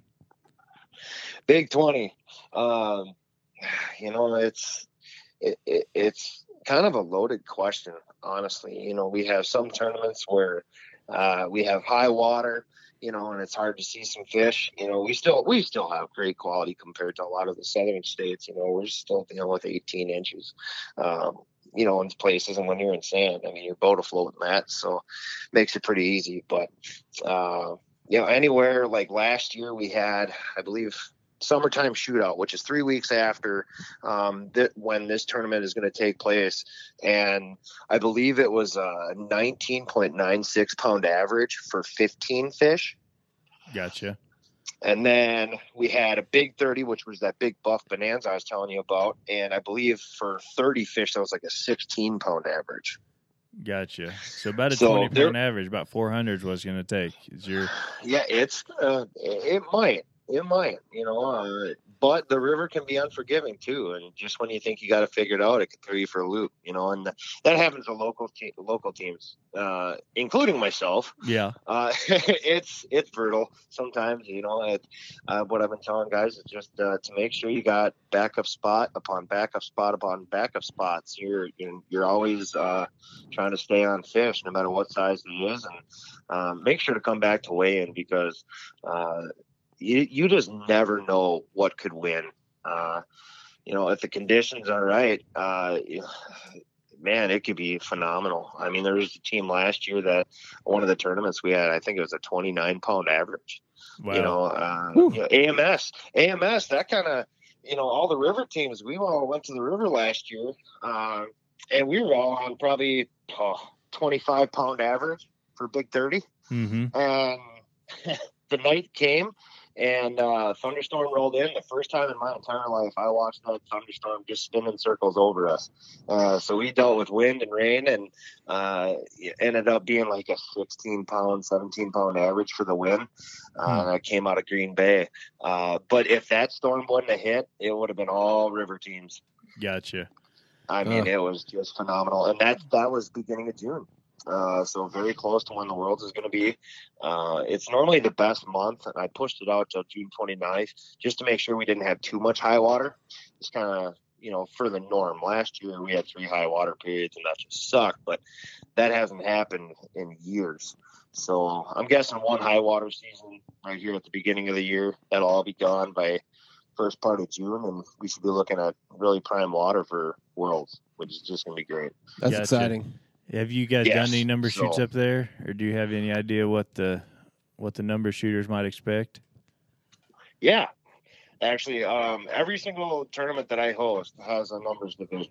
Big twenty, um, you know, it's it, it, it's kind of a loaded question, honestly. You know, we have some tournaments where uh, we have high water, you know, and it's hard to see some fish. You know, we still we still have great quality compared to a lot of the southern states. You know, we're still dealing with eighteen inches. Um, you know, in places, and when you're in sand, I mean, your boat afloat in that, so makes it pretty easy. But uh, you know, anywhere like last year, we had, I believe, summertime shootout, which is three weeks after um, th- when this tournament is going to take place, and I believe it was a nineteen point nine six pound average for fifteen fish. Gotcha. And then we had a big thirty, which was that big buff bonanza I was telling you about. And I believe for thirty fish, that was like a sixteen pound average. Gotcha. So about a So twenty there- pound average, about four hundred is what it's going to take. Is your Yeah, it's, uh, it might, it might, you know, uh, but the river can be unforgiving too. And just when you think you got to figure it out, it can throw you for a loop, you know, and that happens to local te- local teams, uh, including myself. yeah Uh, it's it's brutal sometimes, you know. It, uh, what I've been telling guys is just uh, to make sure you got backup spot upon backup spot upon backup spots. You're you're, you're always uh, trying to stay on fish, no matter what size it is, and um, make sure to come back to weigh in because uh, you you just never know what could win. Uh, you know, if the conditions are right. Uh, Man, it could be phenomenal. I mean, there was a team last year that one of the tournaments we had, I think it was a twenty-nine pound average. wow You know, uh, Whew. you know, A M S, A M S, that kind of, you know, all the river teams, we all went to the river last year, uh, and we were all on probably oh, twenty-five pound average for Big thirty. mm-hmm. And the night came, and uh, thunderstorm rolled in. The first time in my entire life I watched that thunderstorm just spin in circles over us. Uh, so we dealt with wind and rain, and uh, it ended up being like a sixteen pound, seventeen pound average for the wind. Uh, Hmm. That came out of Green Bay. Uh, but if that storm wouldn't have hit, it would have been all river teams. Gotcha. I mean, Uh. it was just phenomenal. And that that was beginning of June. Uh, so very close to when the Worlds is going to be. Uh, it's normally the best month, and I pushed it out till June twenty-ninth just to make sure we didn't have too much high water. It's kind of, you know, for the norm. Last year we had three high water periods, and that just sucked, but that hasn't happened in years. So I'm guessing one high water season right here at the beginning of the year. That'll all be gone by first part of June, and we should be looking at really prime water for Worlds, which is just going to be great. That's Gotcha. exciting. Have you guys Yes, done any number so- shoots up there, or do you have any idea what the what the number shooters might expect? Yeah, actually, um, every single tournament that I host has a numbers division.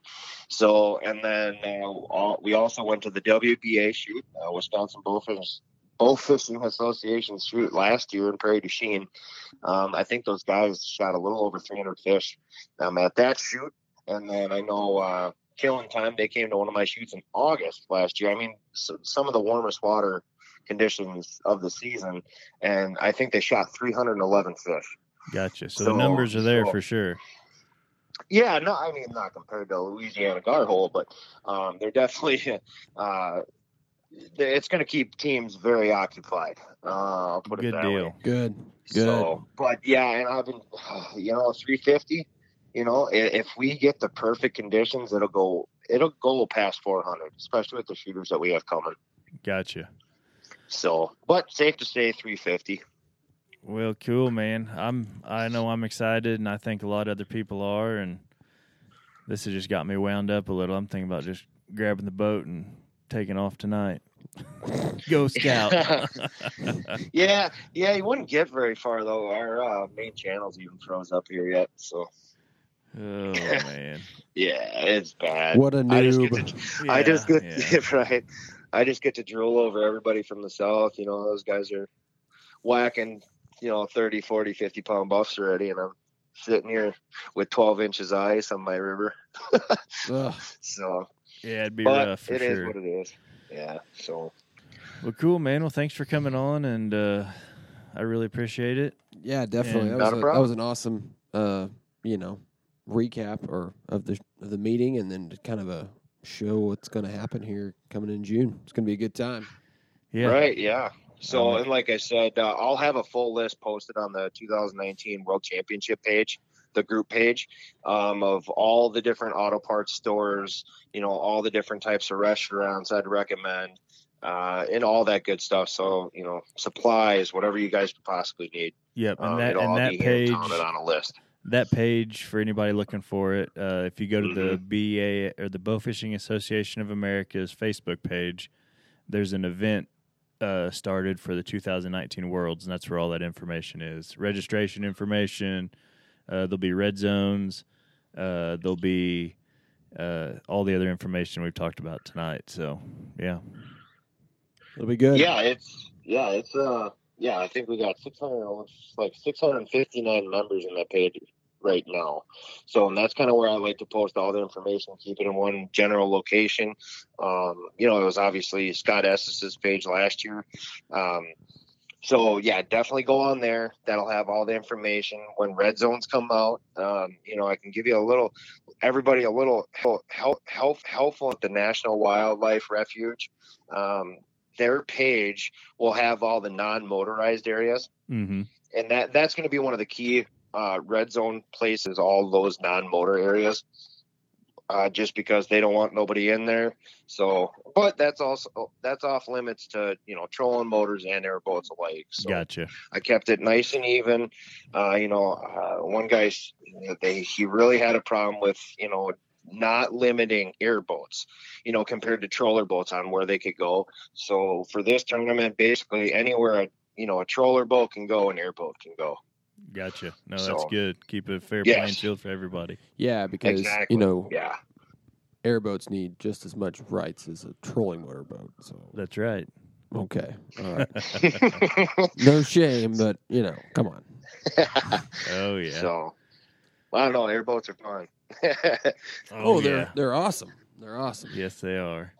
So, and then uh, all, we also went to the W B A shoot, uh, Wisconsin Bowfish Bowfishing Association shoot last year in Prairie du Chien. Um, I think those guys shot a little over three hundred fish um, at that shoot. And then I know uh, Killing Time, they came to one of my shoots in August last year. I mean, so, some of the warmest water conditions of the season, and I think they shot three hundred eleven fish. Gotcha. So, So- the numbers are there so- for sure. Yeah, no, I mean, not compared to Louisiana Garhole, but um, they're definitely, uh, it's going to keep teams very occupied. Uh, I'll put Good it that deal. way. Good. Good. So, but yeah, and I've been, you know, three fifty, You know, if we get the perfect conditions, it'll go it'll go past four hundred, especially with the shooters that we have coming. Gotcha. So, but safe to say three fifty. Well, cool, man. I'm I know I'm excited, and I think a lot of other people are, and this has just got me wound up a little. I'm thinking about just grabbing the boat and taking off tonight. Go Scout. yeah, yeah, you wouldn't get very far though. Our uh, main channel's even froze up here yet, so. Oh man. Yeah, it's bad. What a noob. I just get to, yeah, I just get yeah. right. I just get to drool over everybody from the south. You know, those guys are whacking, you know, thirty, forty, fifty pound buffs already, and I'm sitting here with twelve inches of ice on my river. So yeah, it'd be but rough for it is sure. what it is. Yeah. So Well, cool, man. Well, thanks for coming on, and uh, I really appreciate it. Yeah, definitely. And- That was, Not a a, that problem. was an awesome, uh, you know, recap or of the of the meeting, and then to kind of a show what's going to happen here coming in June. It's going to be a good time. Yeah. right, yeah. So, Um, and like I said, uh, I'll have a full list posted on the two thousand nineteen World Championship page, the group page, um, of all the different auto parts stores, you know, all the different types of restaurants I'd recommend, uh, and all that good stuff. So, you know, supplies, whatever you guys could possibly need. Yep. And Um, that it'll and all that be here in page. town and on a list. That page for anybody looking for it, uh, if you go to the Mhm. B A or the Bow Fishing Association of America's Facebook page, there's an event uh, started for the two thousand nineteen Worlds, and that's where all that information is. Registration information. Uh, there'll be red zones. Uh, there'll be uh, all the other information we've talked about tonight. So, yeah. It'll be good. Yeah, it's yeah, it's uh yeah, I think we got six hundred like six hundred fifty-nine members in that page right now. So and that's kind of where I like to post all the information, keep it in one general location. Um, you know, it was obviously Scott Essex's page last year. Um So yeah, definitely go on there. That'll have all the information when red zones come out. Um, you know, I can give you a little, everybody a little help, help, help helpful at the National Wildlife Refuge. Um, their page will have all the non-motorized areas, Mm-hmm. and that that's going to be one of the key uh, red zone places. All those non-motor areas. Uh, just because they don't want nobody in there. So, but that's also, that's off limits to, you know, trolling motors and airboats alike. So Gotcha. I kept it nice and even. Uh, you know, uh, one guy, they, he really had a problem with, you know, not limiting airboats, you know, compared to troller boats on where they could go. So for this tournament, basically anywhere, a, you know, a troller boat can go, an airboat can go. Gotcha. No, that's So, good. Keep a fair yes. playing field for everybody. Yeah, because, Exactly. you know, Yeah. airboats need just as much rights as a trolling motorboat. So, That's right. okay. All right. No shame, but, you know, come on. Oh, yeah. So, I don't know. Airboats are fun. Oh, yeah. they're they're awesome. They're awesome. Yes, they are.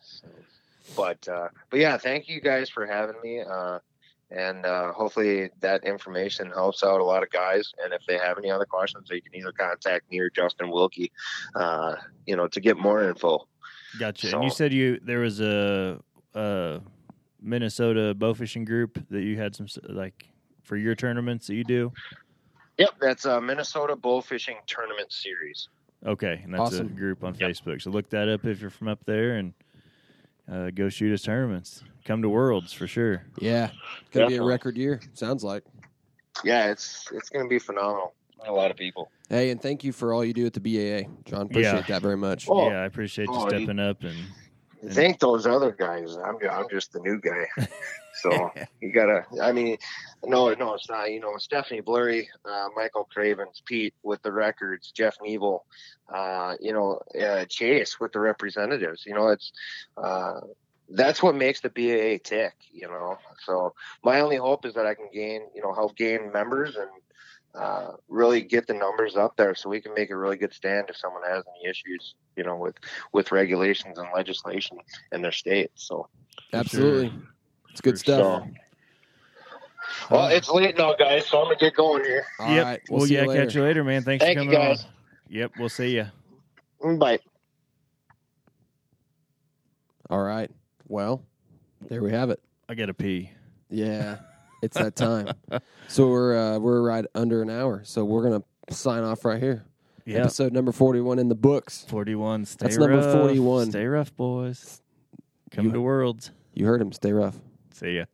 but uh, but yeah, thank you guys for having me. Uh, and uh, hopefully that information helps out a lot of guys. And if they have any other questions, they can either contact me or Justin Wilkie, uh, you know, to get more info. Gotcha. So- And you said you there was a, a Minnesota bow fishing group that you had some s- like for your tournaments that you do. Yep, that's a Minnesota Bow Fishing Tournament Series. Okay, and that's Awesome. a group on Yep. Facebook. So look that up if you're from up there and uh, go shoot us tournaments. Come to Worlds for sure. Yeah. It's going to be a Definitely. record year, sounds like. Yeah, it's it's going to be phenomenal. A lot of people. Hey, and thank you for all you do at the B A A, John. Appreciate Yeah. that very much. Oh. Yeah, I appreciate you Oh, you- stepping up and And- Thank those other guys. I'm I'm just the new guy. So you gotta. I mean, no, no, it's not. You know, Stephanie Blurry, uh, Michael Cravens, Pete with the records, Jeff Neville, uh, you know, uh, Chase with the representatives. You know, it's uh, that's what makes the B A A tick. You know, so my only hope is that I can gain, you know, help gain members and uh, really get the numbers up there so we can make a really good stand if someone has any issues, you know, with with regulations and legislation in their state. So. Absolutely. It's good For stuff. So, well, it's late now, guys, so I'm gonna get going here. All yep. right. Well, We'll see yeah, you later. catch you later, man. Thanks Thank for you, coming guys. on. Yep, we'll see you. Bye. All right. Well, there we have it. I got to pee. Yeah, it's that time. So we're uh, we're right under an hour. So we're gonna sign off right here. Yep. Episode number forty-one in the books. forty-one. Stay That's rough. number forty-one. Stay rough, boys. Come You- to Worlds. You heard him. Stay rough. See ya.